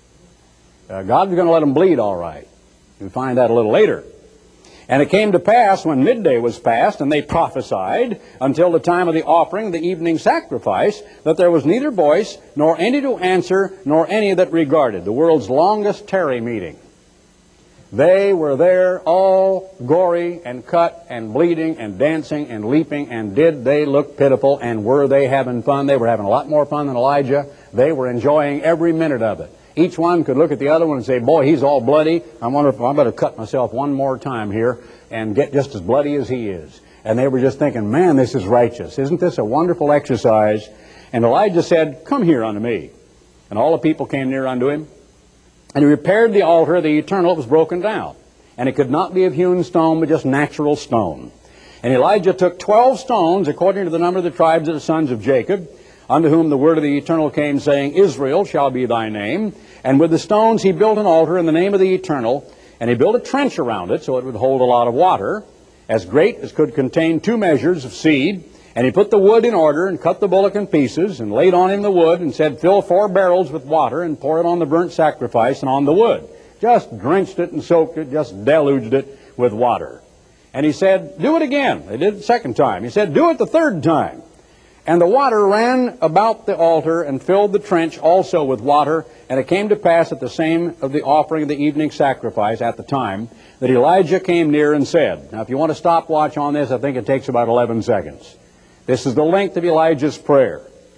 Uh, God was going to let them bleed all right. You'll find that a little later. And it came to pass when midday was past, and they prophesied until the time of the offering, the evening sacrifice, that there was neither voice, nor any to answer, nor any that regarded. The world's longest tarry meeting. They were there all gory and cut and bleeding and dancing and leaping, and did they look pitiful, and were they having fun? They were having a lot more fun than Elijah. They were enjoying every minute of it. Each one could look at the other one and say, boy, he's all bloody. I wonder if I better cut myself one more time here and get just as bloody as he is. And they were just thinking, man, this is righteous. Isn't this a wonderful exercise? And Elijah said, come here unto me. And all the people came near unto him. And he repaired the altar of the eternal. It was broken down. And it could not be of hewn stone, but just natural stone. And Elijah took twelve stones, according to the number of the tribes of the sons of Jacob, unto whom the word of the eternal came, saying, Israel shall be thy name. And with the stones he built an altar in the name of the eternal. And he built a trench around it so it would hold a lot of water, as great as could contain two measures of seed. And he put the wood in order and cut the bullock in pieces and laid on him the wood and said, fill four barrels with water and pour it on the burnt sacrifice and on the wood. Just drenched it and soaked it, just deluged it with water. And he said, do it again. They did it the second time. He said, do it the third time. And the water ran about the altar and filled the trench also with water. And it came to pass at the same of the offering of the evening sacrifice at the time that Elijah came near and said, now if you want a stopwatch on this, I think it takes about eleven seconds. This is the length of Elijah's prayer.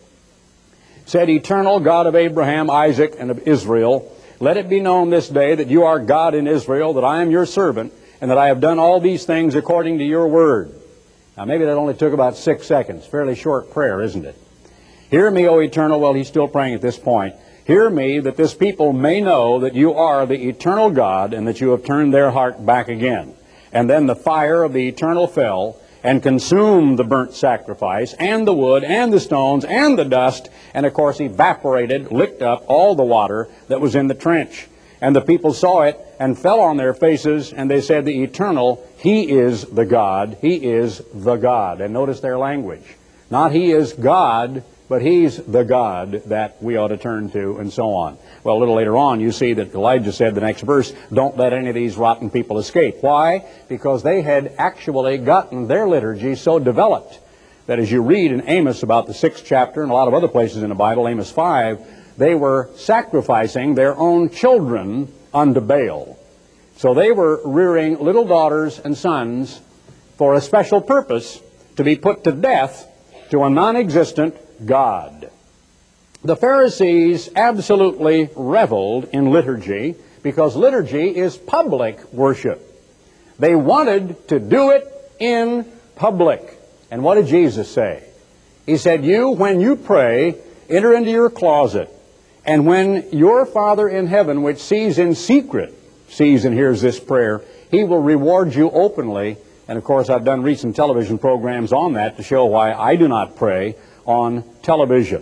Said, Eternal God of Abraham, Isaac, and of Israel, let it be known this day that you are God in Israel, that I am your servant, and that I have done all these things according to your word. Now maybe that only took about six seconds. Fairly short prayer, isn't it? Hear me, O Eternal, well, he's still praying at this point. Hear me, that this people may know that you are the eternal God, and that you have turned their heart back again. And then the fire of the eternal fell, and consumed the burnt sacrifice, and the wood, and the stones, and the dust, and of course evaporated, licked up all the water that was in the trench. And the people saw it, and fell on their faces, and they said, the eternal, he is the God, he is the God. And notice their language. Not he is God, but he's the God that we ought to turn to, and so on. Well, a little later on, you see that Elijah said, the next verse, don't let any of these rotten people escape. Why? Because they had actually gotten their liturgy so developed that as you read in Amos about the sixth chapter and a lot of other places in the Bible, Amos five, they were sacrificing their own children unto Baal. So they were rearing little daughters and sons for a special purpose, to be put to death to a non-existent God. The Pharisees absolutely reveled in liturgy because liturgy is public worship. They wanted to do it in public. And what did Jesus say? He said, you, when you pray, enter into your closet, and when your Father in heaven, which sees in secret, sees and hears this prayer, he will reward you openly. And of course, I've done recent television programs on that to show why I do not pray on television.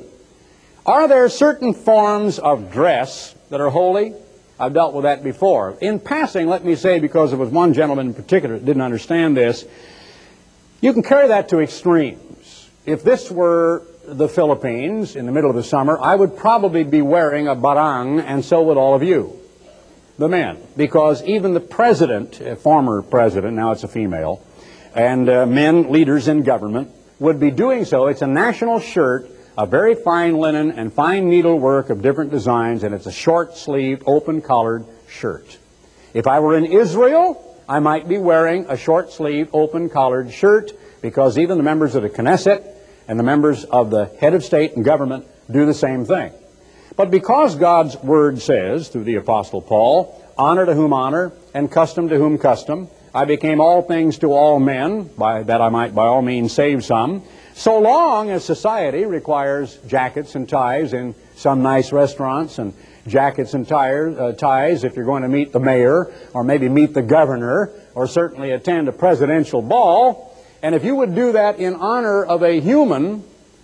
Are there certain forms of dress that are holy? I've dealt with that before. In passing, let me say, because there was one gentleman in particular that didn't understand this, you can carry that to extremes. If this were the Philippines in the middle of the summer, I would probably be wearing a barang, and so would all of you, the men. Because even the president, a former president, now it's a female, and uh, men, leaders in government, would be doing so. It's a national shirt, a very fine linen and fine needlework of different designs, and it's a short-sleeved, open-collared shirt. If I were in Israel, I might be wearing a short-sleeved, open-collared shirt, because even the members of the Knesset and the members of the head of state and government do the same thing. But because God's Word says, through the Apostle Paul, honor to whom honor, and custom to whom custom, I became all things to all men, by that I might by all means save some, so long as society requires jackets and ties in some nice restaurants, and jackets and tires, uh, ties if you're going to meet the mayor, or maybe meet the governor, or certainly attend a presidential ball. And if you would do that in honor of a human,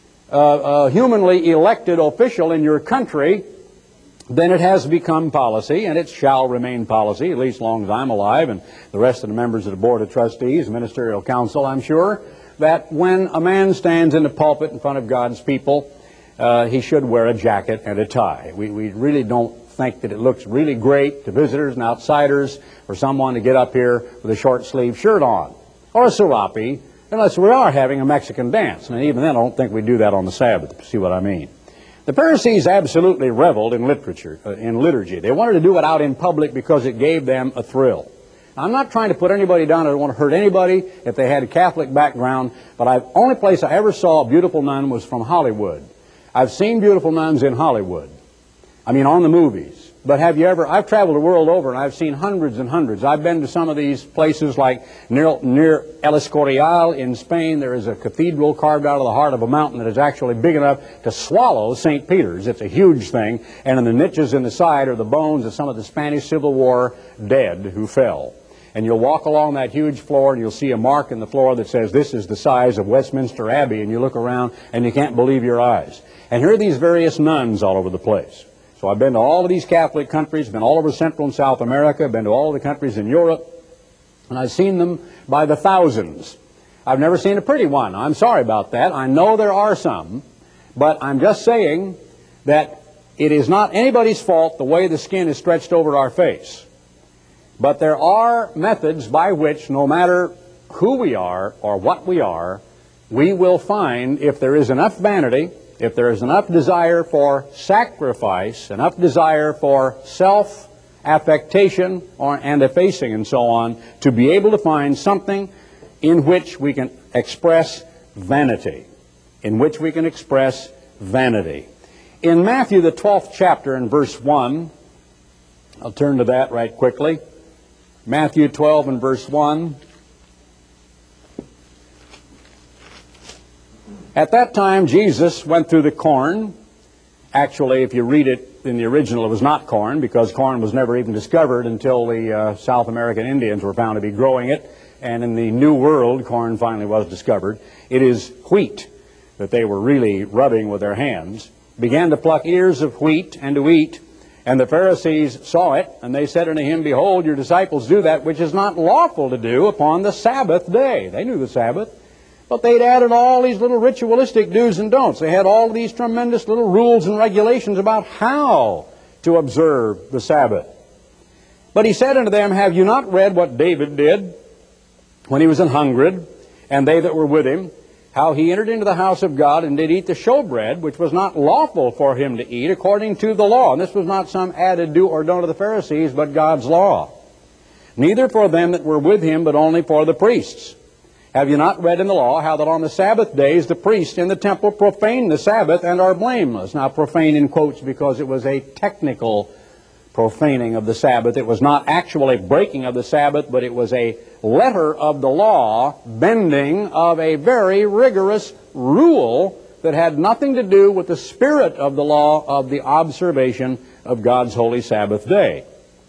uh, a humanly elected official in your country, then it has become policy, and it shall remain policy, at least as long as I'm alive, and the rest of the members of the Board of Trustees, Ministerial Council, I'm sure, that when a man stands in the pulpit in front of God's people, uh, he should wear a jacket and a tie. We, we really don't think that it looks really great to visitors and outsiders for someone to get up here with a short-sleeved shirt on, or a serape, unless we are having a Mexican dance. And even then, I don't think we do that on the Sabbath. See what I mean? The Pharisees absolutely reveled in literature, uh, in liturgy. They wanted to do it out in public because it gave them a thrill. I'm not trying to put anybody down. I don't want to hurt anybody if they had a Catholic background, but the only place I ever saw a beautiful nun was from Hollywood. I've seen beautiful nuns in Hollywood. I mean, on the movies. But have you ever, I've traveled the world over and I've seen hundreds and hundreds. I've been to some of these places like near, near El Escorial in Spain. There is a cathedral carved out of the heart of a mountain that is actually big enough to swallow Saint Peter's. It's a huge thing. And in the niches in the side are the bones of some of the Spanish Civil War dead who fell. And you'll walk along that huge floor and you'll see a mark in the floor that says, this is the size of Westminster Abbey. And you look around and you can't believe your eyes. And here are these various nuns all over the place. So I've been to all of these Catholic countries, been all over Central and South America, been to all of the countries in Europe, and I've seen them by the thousands. I've never seen a pretty one. I'm sorry about that. I know there are some, but I'm just saying that it is not anybody's fault the way the skin is stretched over our face. But there are methods by which, no matter who we are or what we are, we will find, if there is enough vanity, if there is enough desire for sacrifice, enough desire for self-affectation or, and effacing and so on, to be able to find something in which we can express vanity, in which we can express vanity. In Matthew, the twelfth chapter, in verse one, I'll turn to that right quickly. Matthew twelve and verse one. At that time, Jesus went through the corn. Actually, if you read it in the original, it was not corn, because corn was never even discovered until the uh, South American Indians were found to be growing it. And in the New World, corn finally was discovered. It is wheat that they were really rubbing with their hands. Began to pluck ears of wheat and to eat. And the Pharisees saw it, and they said unto him, Behold, your disciples do that which is not lawful to do upon the Sabbath day. They knew the Sabbath. But they'd added all these little ritualistic do's and don'ts. They had all these tremendous little rules and regulations about how to observe the Sabbath. But he said unto them, Have you not read what David did when he was an hungered, and they that were with him, how he entered into the house of God and did eat the showbread, which was not lawful for him to eat according to the law? And this was not some added do or don't of the Pharisees, but God's law. Neither for them that were with him, but only for the priests. Have you not read in the law how that on the Sabbath days the priests in the temple profane the Sabbath and are blameless? Now, profane in quotes because it was a technical profaning of the Sabbath. It was not actually breaking of the Sabbath, but it was a letter of the law, bending of a very rigorous rule that had nothing to do with the spirit of the law of the observation of God's holy Sabbath day.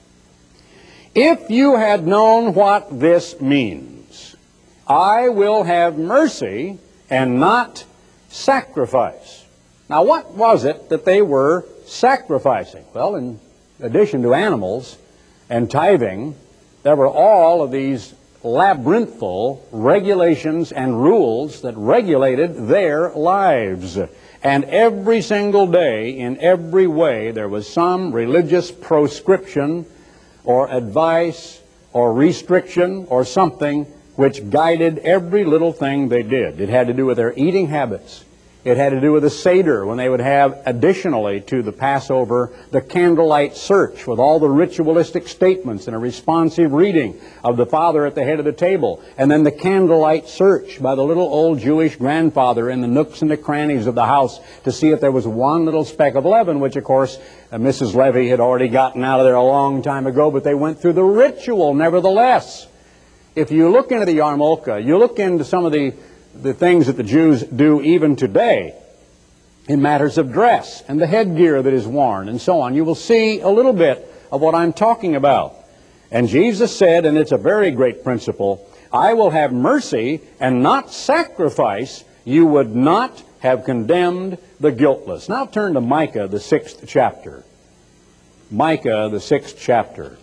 If you had known what this means, I will have mercy and not sacrifice. Now, what was it that they were sacrificing? Well, in addition to animals and tithing, there were all of these labyrinthal regulations and rules that regulated their lives. And every single day, in every way, there was some religious proscription or advice or restriction or something which guided every little thing they did. It had to do with their eating habits. It had to do with the Seder, when they would have, additionally to the Passover, the candlelight search with all the ritualistic statements and a responsive reading of the Father at the head of the table. And then the candlelight search by the little old Jewish grandfather in the nooks and the crannies of the house to see if there was one little speck of leaven, which, of course, uh, Missus Levy had already gotten out of there a long time ago, but they went through the ritual nevertheless. If you look into the yarmulke, you look into some of the, the things that the Jews do even today in matters of dress and the headgear that is worn and so on, you will see a little bit of what I'm talking about. And Jesus said, and it's a very great principle, I will have mercy and not sacrifice. You would not have condemned the guiltless. Now turn to Micah, the sixth chapter. Micah, the sixth chapter.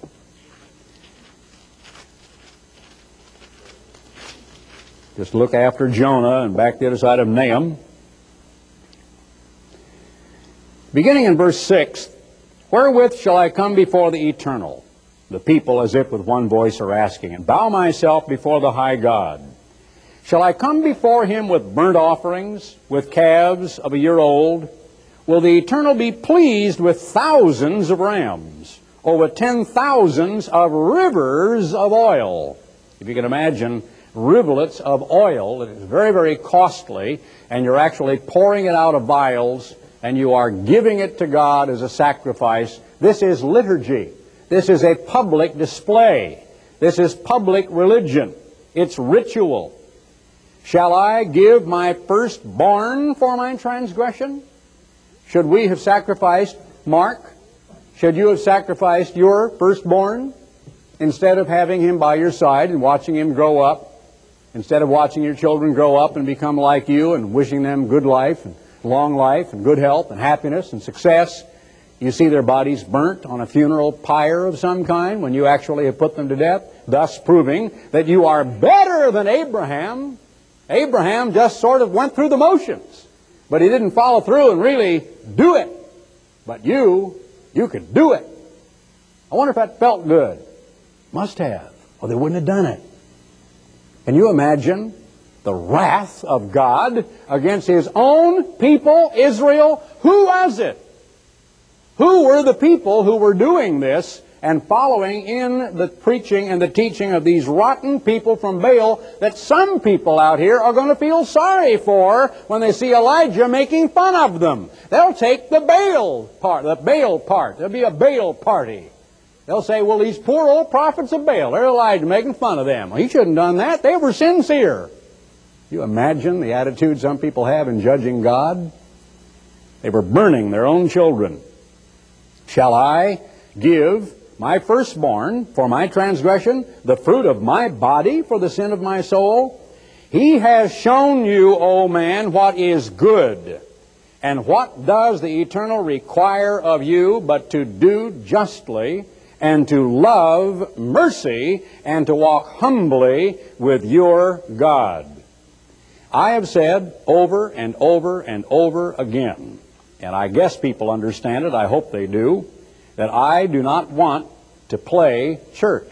Just look after Jonah and back the other side of Nahum. Beginning in verse six, Wherewith shall I come before the Eternal? The people as if with one voice are asking, and bow myself before the high God. Shall I come before him with burnt offerings, with calves of a year old? Will the Eternal be pleased with thousands of rams, or with ten thousands of rivers of oil? If you can imagine rivulets of oil, it is very, very costly, and you're actually pouring it out of vials and you are giving it to God as a sacrifice. This is liturgy. This is a public display. This is public religion. It's ritual. Shall I give my firstborn for my transgression? Should we have sacrificed Mark? Should you have sacrificed your firstborn instead of having him by your side and watching him grow up? Instead of watching your children grow up and become like you and wishing them good life and long life and good health and happiness and success, you see their bodies burnt on a funeral pyre of some kind when you actually have put them to death, thus proving that you are better than Abraham. Abraham just sort of went through the motions, but he didn't follow through and really do it. But you, you could do it. I wonder if that felt good. Must have, or they wouldn't have done it. Can you imagine the wrath of God against His own people, Israel? Who was it? Who were the people who were doing this and following in the preaching and the teaching of these rotten people from Baal that some people out here are going to feel sorry for when they see Elijah making fun of them? They'll take the Baal part, the Baal part. There'll be a Baal party. They'll say, well, these poor old prophets of Baal, they're Elijah making fun of them. Well, he shouldn't have done that. They were sincere. You imagine the attitude some people have in judging God? They were burning their own children. Shall I give my firstborn for my transgression, the fruit of my body for the sin of my soul? He has shown you, O man, what is good. And what does the Eternal require of you but to do justly and to love mercy and to walk humbly with your God? I have said over and over and over again, and I guess people understand it, I hope they do, that I do not want to play church.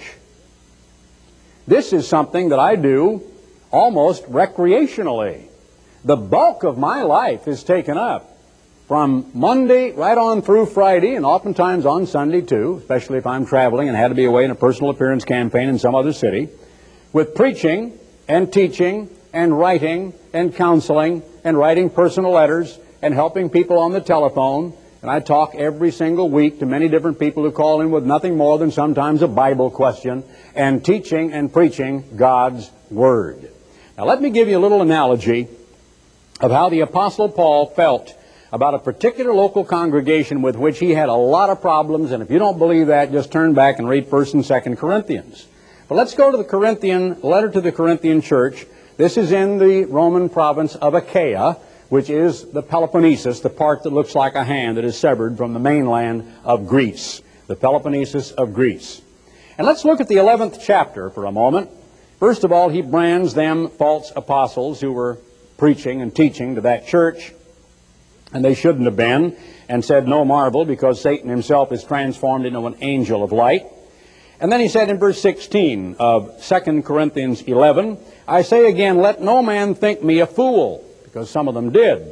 This is something that I do almost recreationally. The bulk of my life is taken up from Monday right on through Friday, and oftentimes on Sunday too, especially if I'm traveling and had to be away in a personal appearance campaign in some other city, with preaching and teaching and writing and counseling and writing personal letters and helping people on the telephone. And I talk every single week to many different people who call in with nothing more than sometimes a Bible question, and teaching and preaching God's Word. Now let me give you a little analogy of how the Apostle Paul felt about a particular local congregation with which he had a lot of problems. And if you don't believe that, just turn back and read First and Second Corinthians. But let's go to the Corinthian letter to the Corinthian church. This is in the Roman province of Achaia, which is the Peloponnesus, the part that looks like a hand that is severed from the mainland of Greece, the Peloponnesus of Greece. And let's look at the eleventh chapter for a moment. First of all, he brands them false apostles who were preaching and teaching to that church, and they shouldn't have been, and said no marvel, because Satan himself is transformed into an angel of light. And then he said in verse sixteen of Second Corinthians eleven, I say again, let no man think me a fool, because some of them did.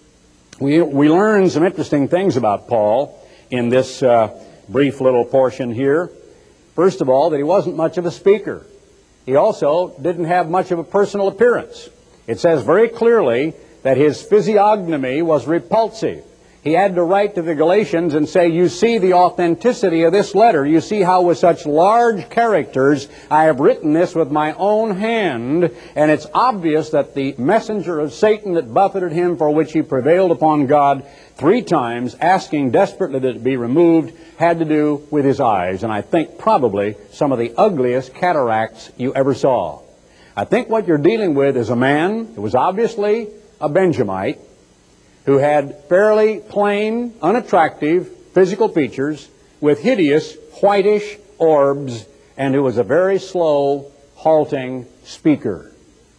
We, we learn some interesting things about Paul in this uh, brief little portion here. First of all, that he wasn't much of a speaker. He also didn't have much of a personal appearance. It says very clearly that his physiognomy was repulsive. He had to write to the Galatians and say, you see the authenticity of this letter. You see how with such large characters I have written this with my own hand, and it's obvious that the messenger of Satan that buffeted him, for which he prevailed upon God three times, asking desperately that it be removed, had to do with his eyes. And I think probably some of the ugliest cataracts you ever saw. I think what you're dealing with is a man who was obviously a Benjamite, who had fairly plain, unattractive physical features with hideous whitish orbs, and who was a very slow, halting speaker.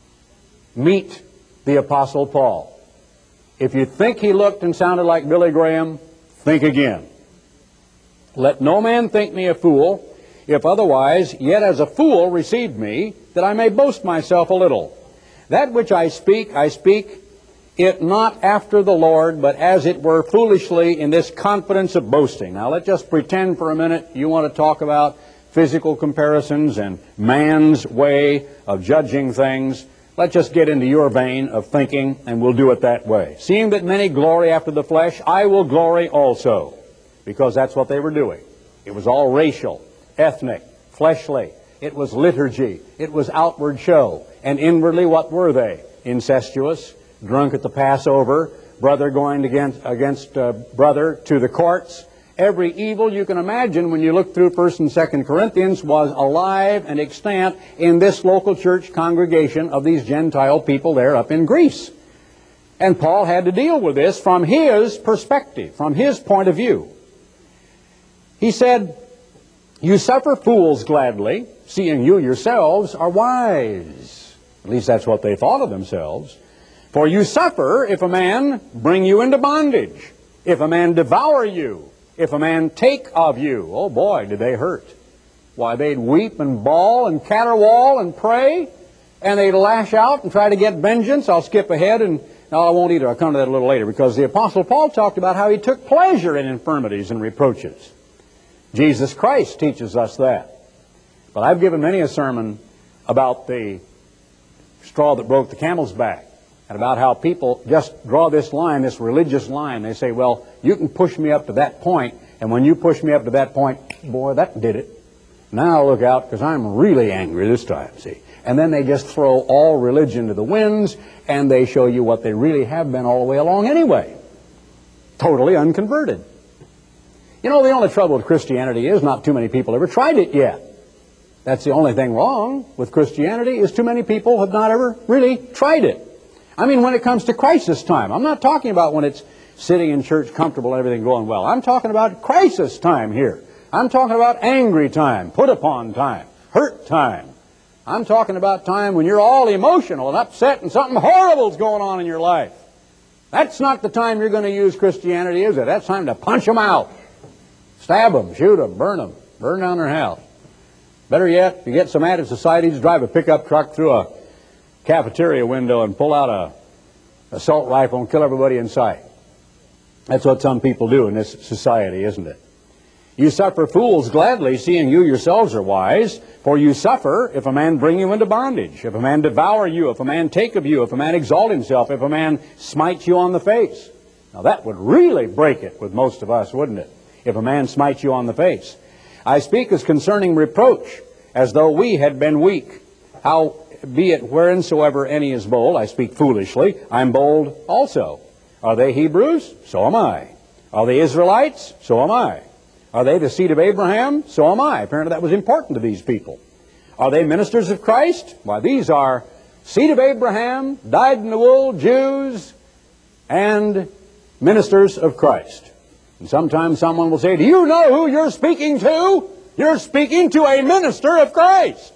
Meet the Apostle Paul. If you think he looked and sounded like Billy Graham, think again. Let no man think me a fool, if otherwise, yet as a fool receive me, that I may boast myself a little. That which I speak, I speak it not after the Lord, but as it were foolishly, in this confidence of boasting. Now let's just pretend for a minute you want to talk about physical comparisons and man's way of judging things. let's just get into your vein of thinking, and we'll do it that way. Seeing that many glory after the flesh, I will glory also. Because that's what they were doing. It was all racial, ethnic, fleshly. It was liturgy. It was outward show. And inwardly, what were they? Incestuous, drunk at the Passover, brother going against, against uh, brother to the courts. Every evil you can imagine when you look through First and Second Corinthians was alive and extant in this local church congregation of these Gentile people there up in Greece. And Paul had to deal with this from his perspective, from his point of view. He said, you suffer fools gladly, seeing you yourselves are wise. At least that's what they thought of themselves. For you suffer if a man bring you into bondage, if a man devour you, if a man take of you. Oh boy, did they hurt. Why, they'd weep and bawl and caterwaul and pray, and they'd lash out and try to get vengeance. I'll skip ahead, and no, I won't either. I'll come to that a little later, because the Apostle Paul talked about how he took pleasure in infirmities and reproaches. Jesus Christ teaches us that. But I've given many a sermon about the straw that broke the camel's back, and about how people just draw this line, this religious line. They say, well, you can push me up to that point, and when you push me up to that point, boy, that did it. Now look out, because I'm really angry this time, see. And then they just throw all religion to the winds, and they show you what they really have been all the way along anyway. Totally unconverted. You know, the only trouble with Christianity is not too many people ever tried it yet. That's the only thing wrong with Christianity, is too many people have not ever really tried it. I mean, when it comes to crisis time. I'm not talking about when it's sitting in church comfortable and everything going well. I'm talking about crisis time here. I'm talking about angry time, put upon time, hurt time. I'm talking about time when you're all emotional and upset and something horrible's going on in your life. That's not the time you're going to use Christianity, is it? That's time to punch them out. Stab them, shoot them, burn them, burn down their house. Better yet, if you get some mad at society, just drive a pickup truck through a cafeteria window and pull out a assault rifle and kill everybody in sight. That's what some people do in this society, isn't it? You suffer fools gladly, seeing you yourselves are wise. For you suffer if a man bring you into bondage, if a man devour you, if a man take of you, if a man exalt himself, if a man smite you on the face. Now that would really break it with most of us, wouldn't it? If a man smites you on the face. I speak as concerning reproach, as though we had been weak. How be it whereinsoever any is bold, I speak foolishly, I'm bold also. Are they Hebrews? So am I. Are they Israelites? So am I. Are they the seed of Abraham? So am I. Apparently that was important to these people. Are they ministers of Christ? Why, these are seed of Abraham, dyed in the wool Jews, and ministers of Christ. And sometimes someone will say, do you know who you're speaking to? You're speaking to a minister of Christ.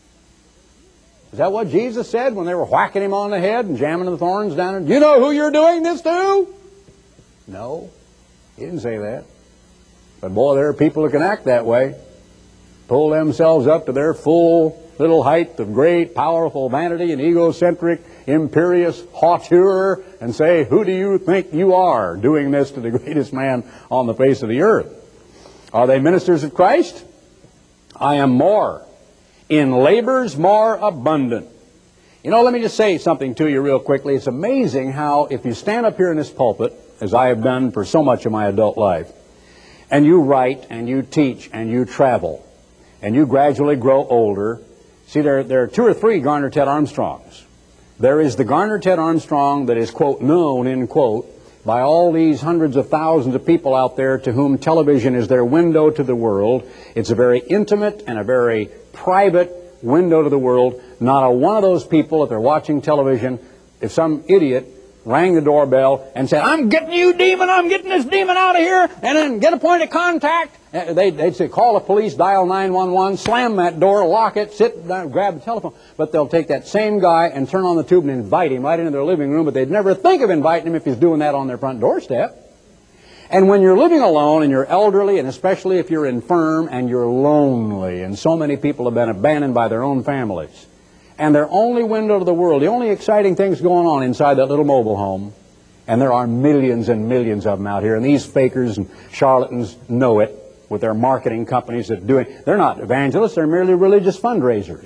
Is that what Jesus said when they were whacking him on the head and jamming the thorns down there? Do you know who you're doing this to? No, he didn't say that. But boy, there are people who can act that way. Pull themselves up to their full little height of great, powerful vanity and egocentric, imperious hauteur, and say, who do you think you are doing this to the greatest man on the face of the earth? Are they ministers of Christ? I am more. In labors more abundant. You know, let me just say something to you real quickly. It's amazing how if you stand up here in this pulpit, as I have done for so much of my adult life, and you write and you teach and you travel, and you gradually grow older. See, there, there are two or three Garner Ted Armstrongs. There is the Garner Ted Armstrong that is, quote, known, end quote, by all these hundreds of thousands of people out there to whom television is their window to the world. It's a very intimate and a very private window to the world. Not a one of those people, if they're watching television, if some idiot rang the doorbell and said, I'm getting you, demon, I'm getting this demon out of here, and then get a point of contact. They'd, they'd say, call the police, dial nine one one, slam that door, lock it, sit down, grab the telephone. But they'll take that same guy and turn on the tube and invite him right into their living room, but they'd never think of inviting him if he's doing that on their front doorstep. And when you're living alone and you're elderly, and especially if you're infirm and you're lonely, and so many people have been abandoned by their own families, and their only window to the world, the only exciting things going on inside that little mobile home, and there are millions and millions of them out here, and these fakers and charlatans know it with their marketing companies that do it. They're not evangelists, they're merely religious fundraisers.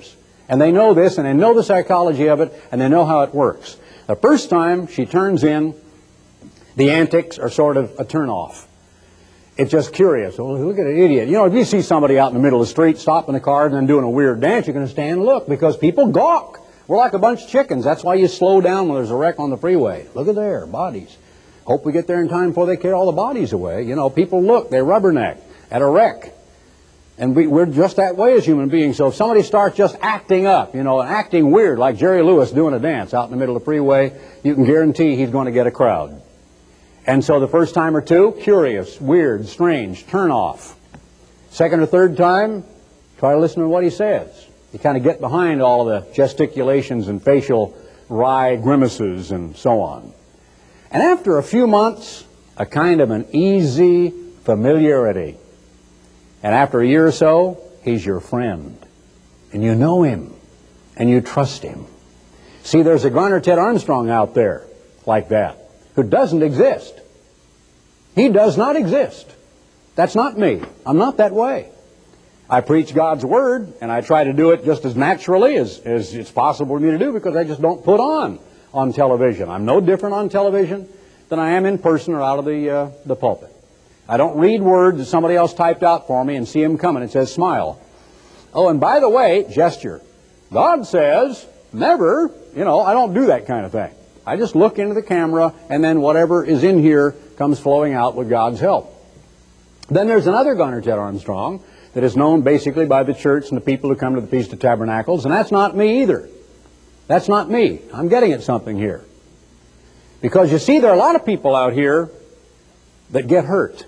And they know this, and they know the psychology of it, and they know how it works. The first time she turns in, the antics are sort of a turn-off. It's just curious. Oh, look at an idiot. You know, if you see somebody out in the middle of the street stopping the car and then doing a weird dance, you're going to stand and look, because people gawk. We're like a bunch of chickens. That's why you slow down when there's a wreck on the freeway. Look at there, bodies. Hope we get there in time before they carry all the bodies away. You know, people look, they rubberneck at a wreck. And we, we're just that way as human beings. So if somebody starts just acting up, you know, acting weird, like Jerry Lewis doing a dance out in the middle of the freeway, you can guarantee he's going to get a crowd. And so the first time or two, curious, weird, strange, turn off. Second or third time, try to listen to what he says. You kind of get behind all the gesticulations and facial wry grimaces and so on. And after a few months, a kind of an easy familiarity. And after a year or so, he's your friend. And you know him. And you trust him. See, there's a Garner Ted Armstrong out there like that, who doesn't exist. He does not exist. That's not me. I'm not that way. I preach God's Word, and I try to do it just as naturally as, as it's possible for me to do, because I just don't put on on television. I'm no different on television than I am in person or out of the, uh, the pulpit. I don't read words that somebody else typed out for me and see them coming. It says smile. Oh, and by the way, gesture. God says never, you know, I don't do that kind of thing. I just look into the camera, and then whatever is in here comes flowing out with God's help. Then there's another Garner Ted Armstrong that is known basically by the church and the people who come to the Feast of Tabernacles, and that's not me either. That's not me. I'm getting at something here. Because you see, there are a lot of people out here that get hurt.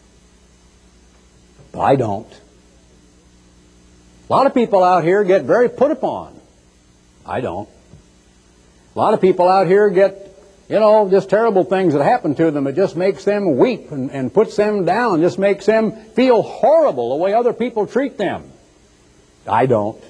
But I don't. A lot of people out here get very put upon. I don't. A lot of people out here get, you know, just terrible things that happen to them. It just makes them weep and, and puts them down, just makes them feel horrible the way other people treat them. I don't.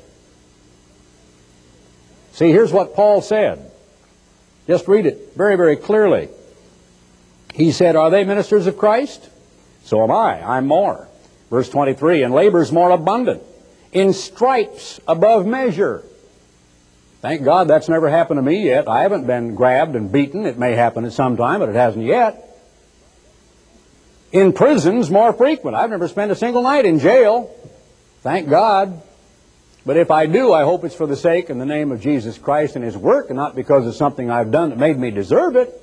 See, here's what Paul said. Just read it very, very clearly. He said, are they ministers of Christ? So am I. I'm more. Verse twenty-three, in labors more abundant, in stripes above measure. Thank God that's never happened to me yet. I haven't been grabbed and beaten. It may happen at some time, but it hasn't yet. In prisons more frequent. I've never spent a single night in jail. Thank God. But if I do, I hope it's for the sake and the name of Jesus Christ and His work, and not because of something I've done that made me deserve it.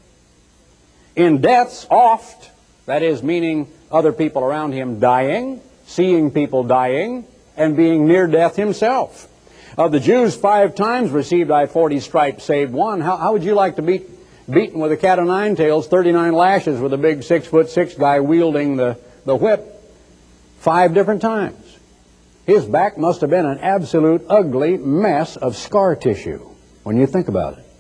In deaths oft, that is, meaning other people around him dying, seeing people dying, and being near death himself. Of the Jews, five times received I forty stripes, save one. How, how would you like to be beaten with a cat o' nine tails, thirty-nine lashes, with a big six foot six guy wielding the, the whip? Five different times. His back must have been an absolute ugly mess of scar tissue, when you think about it.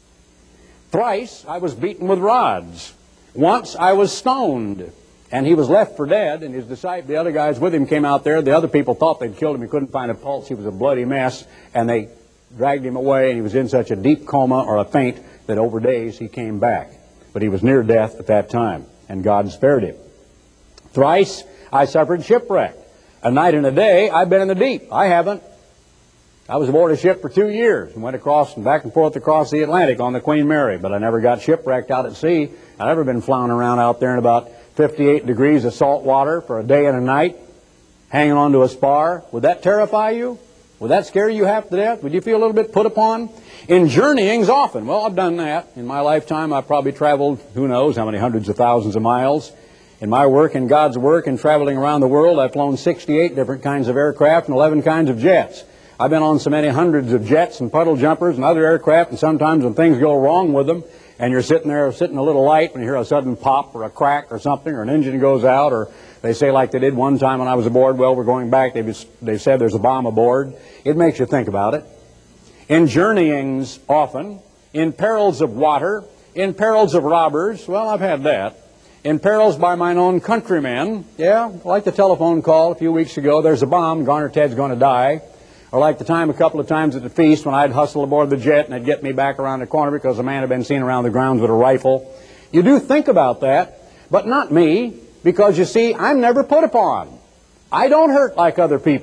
Thrice I was beaten with rods. Once I was stoned. And he was left for dead, and his disciples, the other guys with him, came out there. The other people thought they'd killed him. He couldn't find a pulse. He was a bloody mess, and they dragged him away, and he was in such a deep coma or a faint that over days he came back. But he was near death at that time, and God spared him. Thrice I suffered shipwreck. A night and a day I've been in the deep. I haven't. I was aboard a ship for two years and went across and back and forth across the Atlantic on the Queen Mary, but I never got shipwrecked out at sea. I've never been floundering around out there in about fifty-eight degrees of salt water for a day and a night, hanging onto a spar. Would that terrify you? Would that scare you half to death? Would you feel a little bit put upon? In journeyings often. Well, I've done that. In my lifetime, I've probably traveled, who knows, how many hundreds of thousands of miles. In my work, in God's work, and traveling around the world, I've flown sixty-eight different kinds of aircraft and eleven kinds of jets. I've been on so many hundreds of jets and puddle jumpers and other aircraft, and sometimes when things go wrong with them, and you're sitting there, sitting a little light, and you hear a sudden pop or a crack or something, or an engine goes out, or they say like they did one time when I was aboard, well, we're going back, they, they said there's a bomb aboard. It makes you think about it. In journeyings often, in perils of water, in perils of robbers, well, I've had that. In perils by mine own countrymen, yeah, like the telephone call a few weeks ago, there's a bomb, Garner Ted's going to die. Or like the time a couple of times at the feast when I'd hustle aboard the jet and they'd get me back around the corner because a man had been seen around the grounds with a rifle. You do think about that, but not me, because you see, I'm never put upon. I don't hurt like other people.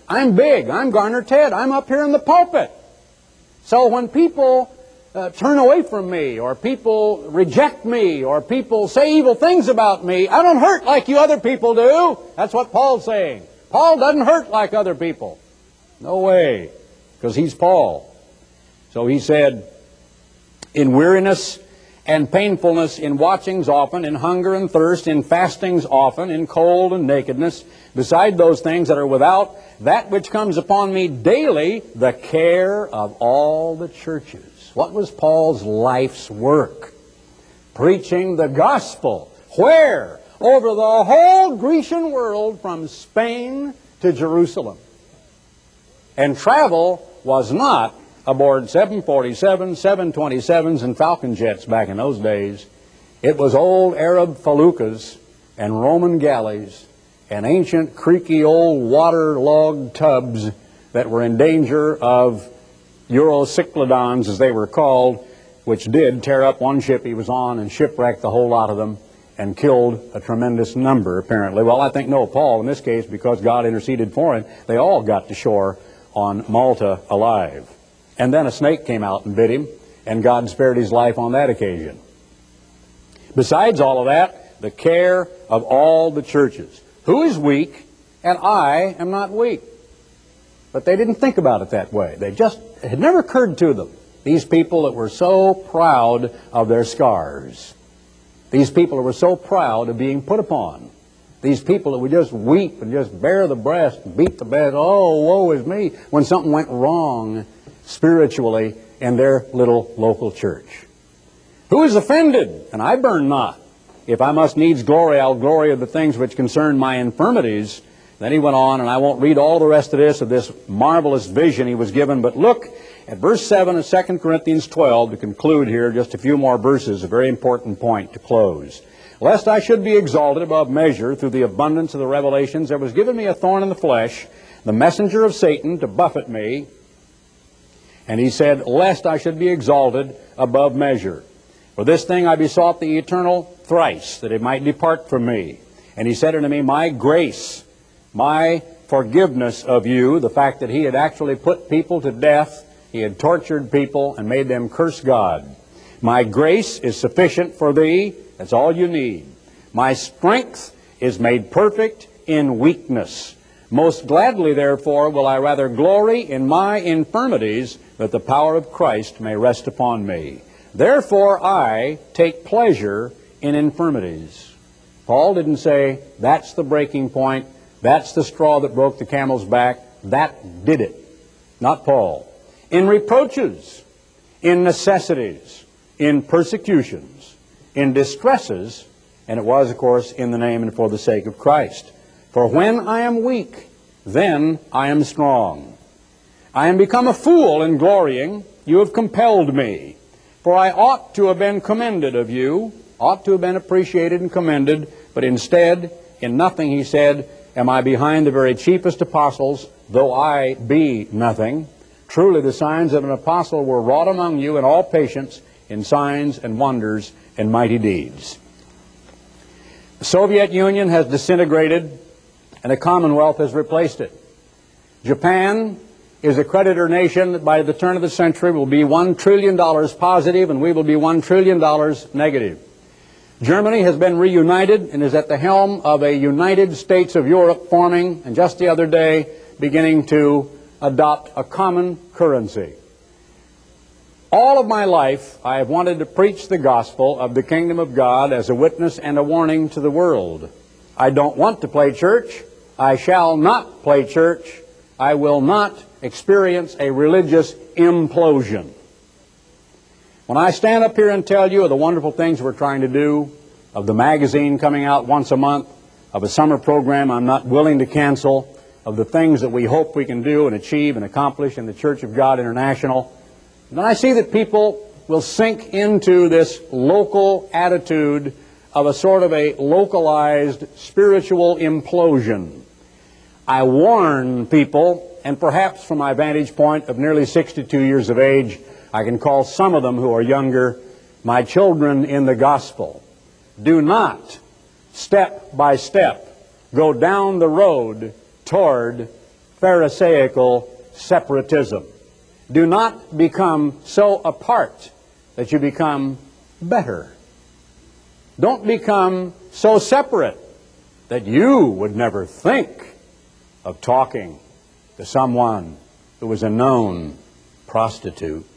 I'm big. I'm Garner Ted. I'm up here in the pulpit. So when people uh, turn away from me, or people reject me, or people say evil things about me, I don't hurt like you other people do. That's what Paul's saying. Paul doesn't hurt like other people. No way, because he's Paul. So he said, in weariness and painfulness, in watchings often, in hunger and thirst, in fastings often, in cold and nakedness, beside those things that are without, that which comes upon me daily, the care of all the churches. What was Paul's life's work? Preaching the gospel. Where? Over the whole Grecian world, from Spain to Jerusalem. And travel was not aboard seven forty-sevens, seven twenty-sevens, and Falcon jets back in those days. It was old Arab feluccas and Roman galleys and ancient creaky old waterlogged tubs that were in danger of Eurocyclodons, as they were called, which did tear up one ship he was on and shipwrecked the whole lot of them and killed a tremendous number, apparently. Well, I think no, Paul, in this case, because God interceded for him, they all got to shore on Malta alive. And then a snake came out and bit him, and God spared his life on that occasion. Besides all of that, the care of all the churches. Who is weak, and I am not weak. But they didn't think about it that way. They just, it had never occurred to them. These people that were so proud of their scars. These people that were so proud of being put upon. These people that would just weep and just bare the breast and beat the bed. Oh, woe is me, when something went wrong spiritually in their little local church. Who is offended? And I burn not. If I must needs glory, I'll glory of the things which concern my infirmities. Then he went on, and I won't read all the rest of this, of this marvelous vision he was given, but look at verse seven of Second Corinthians twelve to conclude here, just a few more verses, a very important point to close. Lest I should be exalted above measure through the abundance of the revelations, there was given me a thorn in the flesh, the messenger of Satan, to buffet me. And he said, lest I should be exalted above measure. For this thing I besought the eternal thrice, that it might depart from me. And he said unto me, my grace, my forgiveness of you, the fact that he had actually put people to death, he had tortured people and made them curse God. My grace is sufficient for thee. That's all you need. My strength is made perfect in weakness. Most gladly, therefore, will I rather glory in my infirmities, that the power of Christ may rest upon me. Therefore I take pleasure in infirmities. Paul didn't say, that's the breaking point, that's the straw that broke the camel's back, that did it. Not Paul. In reproaches, in necessities, in persecutions, in distresses, and it was, of course, in the name and for the sake of Christ. For when I am weak, then I am strong. I am become a fool in glorying. You have compelled me. For I ought to have been commended of you, ought to have been appreciated and commended, but instead, in nothing, he said, am I behind the very chiefest apostles, though I be nothing. Truly the signs of an apostle were wrought among you in all patience, in signs and wonders and mighty deeds. The Soviet Union has disintegrated, and a Commonwealth has replaced it. Japan is a creditor nation that by the turn of the century will be one trillion dollars positive, and we will be one trillion dollars negative. Germany has been reunited and is at the helm of a United States of Europe forming, and just the other day beginning to adopt a common currency. All of my life I have wanted to preach the gospel of the kingdom of God as a witness and a warning to the world. I don't want to play church. I shall not play church. I will not experience a religious implosion. When I stand up here and tell you of the wonderful things we're trying to do, of the magazine coming out once a month, of a summer program I'm not willing to cancel, of the things that we hope we can do and achieve and accomplish in the Church of God International, then I see that people will sink into this local attitude of a sort of a localized spiritual implosion. I warn people, and perhaps from my vantage point of nearly sixty-two years of age, I can call some of them who are younger my children in the gospel. Do not, step by step, go down the road toward Pharisaical separatism. Do not become so apart that you become better. Don't become so separate that you would never think of talking to someone who was a known prostitute.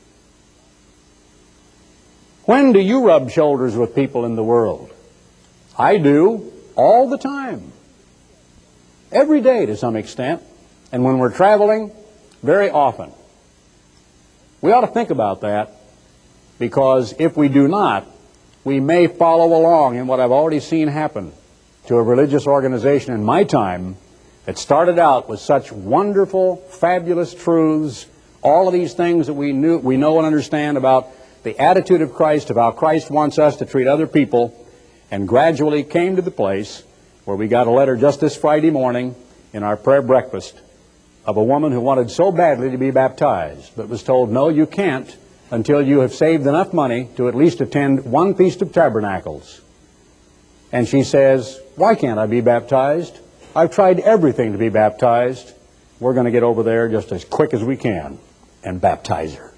When do you rub shoulders with people in the world? I do all the time. Every day to some extent. And when we're traveling, very often. We ought to think about that, because if we do not, we may follow along in what I've already seen happen to a religious organization in my time that started out with such wonderful, fabulous truths, all of these things that we knew, we know and understand about the attitude of Christ, of how Christ wants us to treat other people, and gradually came to the place where we got a letter just this Friday morning in our prayer breakfast of a woman who wanted so badly to be baptized, but was told, no, you can't until you have saved enough money to at least attend one Feast of Tabernacles. And she says, why can't I be baptized? I've tried everything to be baptized. We're going to get over there just as quick as we can and baptize her.